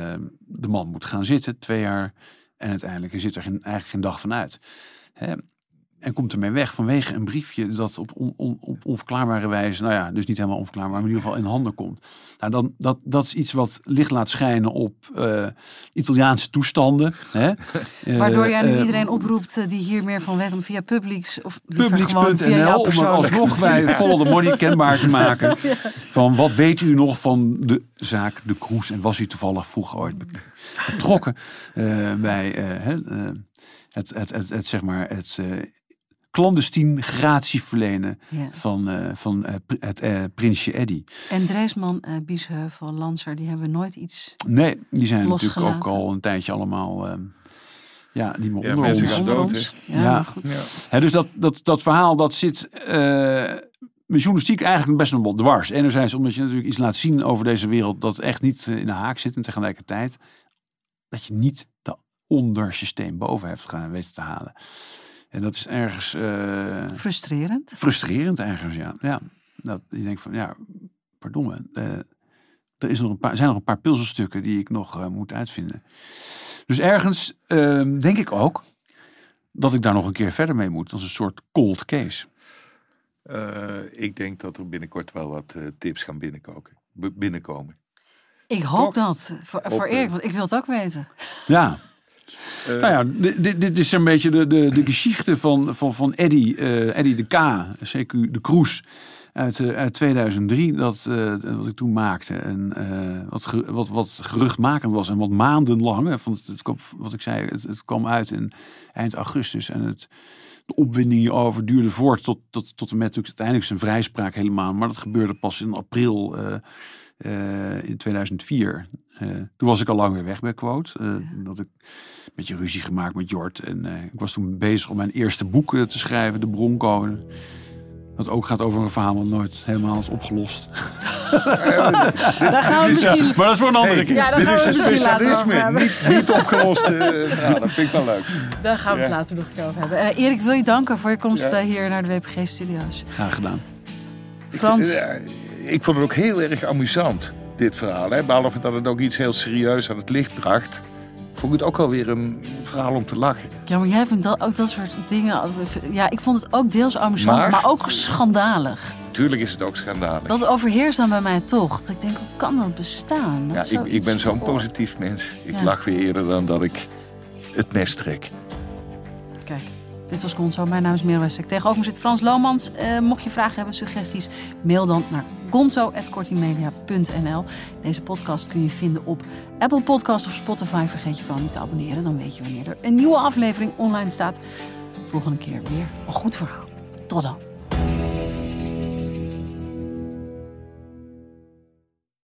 de man moet gaan zitten, twee jaar en uiteindelijk zit er geen, eigenlijk geen dag van uit. Hè? En komt ermee weg vanwege een briefje dat op, on, on, op onverklaarbare wijze, nou ja, dus niet helemaal onverklaarbaar, maar in ieder geval in handen komt. Nou, dan, dat, dat is iets wat licht laat schijnen op uh, Italiaanse toestanden. Hè? Waardoor jij nu uh, iedereen oproept uh, die hier meer van weet om via Publix of Publix punt n l om het alsnog bij Follow the Money kenbaar te maken. Ja. Van wat weet u nog van de zaak De Kroes en was u toevallig vroeger ooit betrokken uh, bij uh, uh, het, het, het, het, zeg maar, het uh, clandestien gratie verlenen ja. van, uh, van uh, het uh, prinsje Eddie. En Dreesman, uh, Biesheuvel, Lanser, die hebben nooit iets Nee, die zijn losgelaten. natuurlijk ook al een tijdje allemaal... Uh, ja, niet meer ja, onder ons. Gaan dood, ja, ja. Goed. Ja. He, dus dat, dat, dat verhaal, dat zit... Uh, mijn journalistiek eigenlijk best nog wel dwars. Enerzijds omdat je natuurlijk iets laat zien over deze wereld... dat echt niet in de haak zit. En tegelijkertijd dat je niet de ondersysteem boven hebt gaan weten te halen. En dat is ergens... Uh, frustrerend? Frustrerend ergens, ja. ja. Dat je denkt van, ja, pardon. Uh, er is nog een paar, zijn nog een paar puzzelstukken die ik nog uh, moet uitvinden. Dus ergens uh, denk ik ook dat ik daar nog een keer verder mee moet. Als een soort cold case. Uh, ik denk dat er binnenkort wel wat uh, tips gaan binnenkomen. binnenkomen. Ik hoop Toch? dat. Voor, voor Erik, want ik wil het ook weten. Ja. Uh, nou ja, dit, dit is een beetje de, de, de geschichte van, van, van Eddie, uh, Eddie de K, C Q de Kroes, uit, uh, uit tweeduizend drie, dat, uh, wat ik toen maakte. En uh, wat, ge, wat, wat geruchtmakend was en wat maandenlang, hè, van het, het, wat ik zei, het, het kwam uit in eind augustus en het, de opwinding hierover duurde voort tot, tot, tot en met uiteindelijk zijn vrijspraak helemaal. Maar dat gebeurde pas in april uh, uh, in tweeduizend vier. Uh, toen was ik al lang weer weg bij Quote. Uh, ja. Dat ik een beetje ruzie gemaakt met Jort. En uh, ik was toen bezig om mijn eerste boek uh, te schrijven, De Bronkoning. Dat ook gaat over een verhaal wat nooit helemaal is opgelost. Daar gaan we misschien... Maar dat is voor een andere hey, keer. Ja, dit is een specialisme. Niet, niet opgelost. Uh, nou, dat vind ik wel leuk. Daar gaan we het ja. later nog over hebben. Uh, Erik, wil je danken voor je komst ja. uh, hier naar de W P G-studio's. Graag gedaan. Frans? Ik, uh, ik vond het ook heel erg amusant, dit verhaal. Hè? Behalve dat het ook iets heel serieus aan het licht bracht. Vond ik het ook alweer een verhaal om te lachen. Ja, maar jij vindt dat, ook dat soort dingen... Ja, ik vond het ook deels amusant, maar, maar ook schandalig. Tuurlijk is het ook schandalig. Dat overheerst dan bij mij toch. Dat ik denk, hoe kan dat bestaan? Dat ja, ik, ik ben zo'n positief mens. Ik ja. lach weer eerder dan dat ik het mes trek. Kijk, dit was Gonzo. Mijn naam is Merel Westek. Tegenover me zit Frans Lomans. Uh, mocht je vragen hebben, suggesties, mail dan naar gonzo at kortimedia punt n l. Deze podcast kun je vinden op Apple Podcasts of Spotify. Vergeet je vooral niet te abonneren. Dan weet je wanneer er een nieuwe aflevering online staat. volgende keer weer een goed verhaal. Tot dan.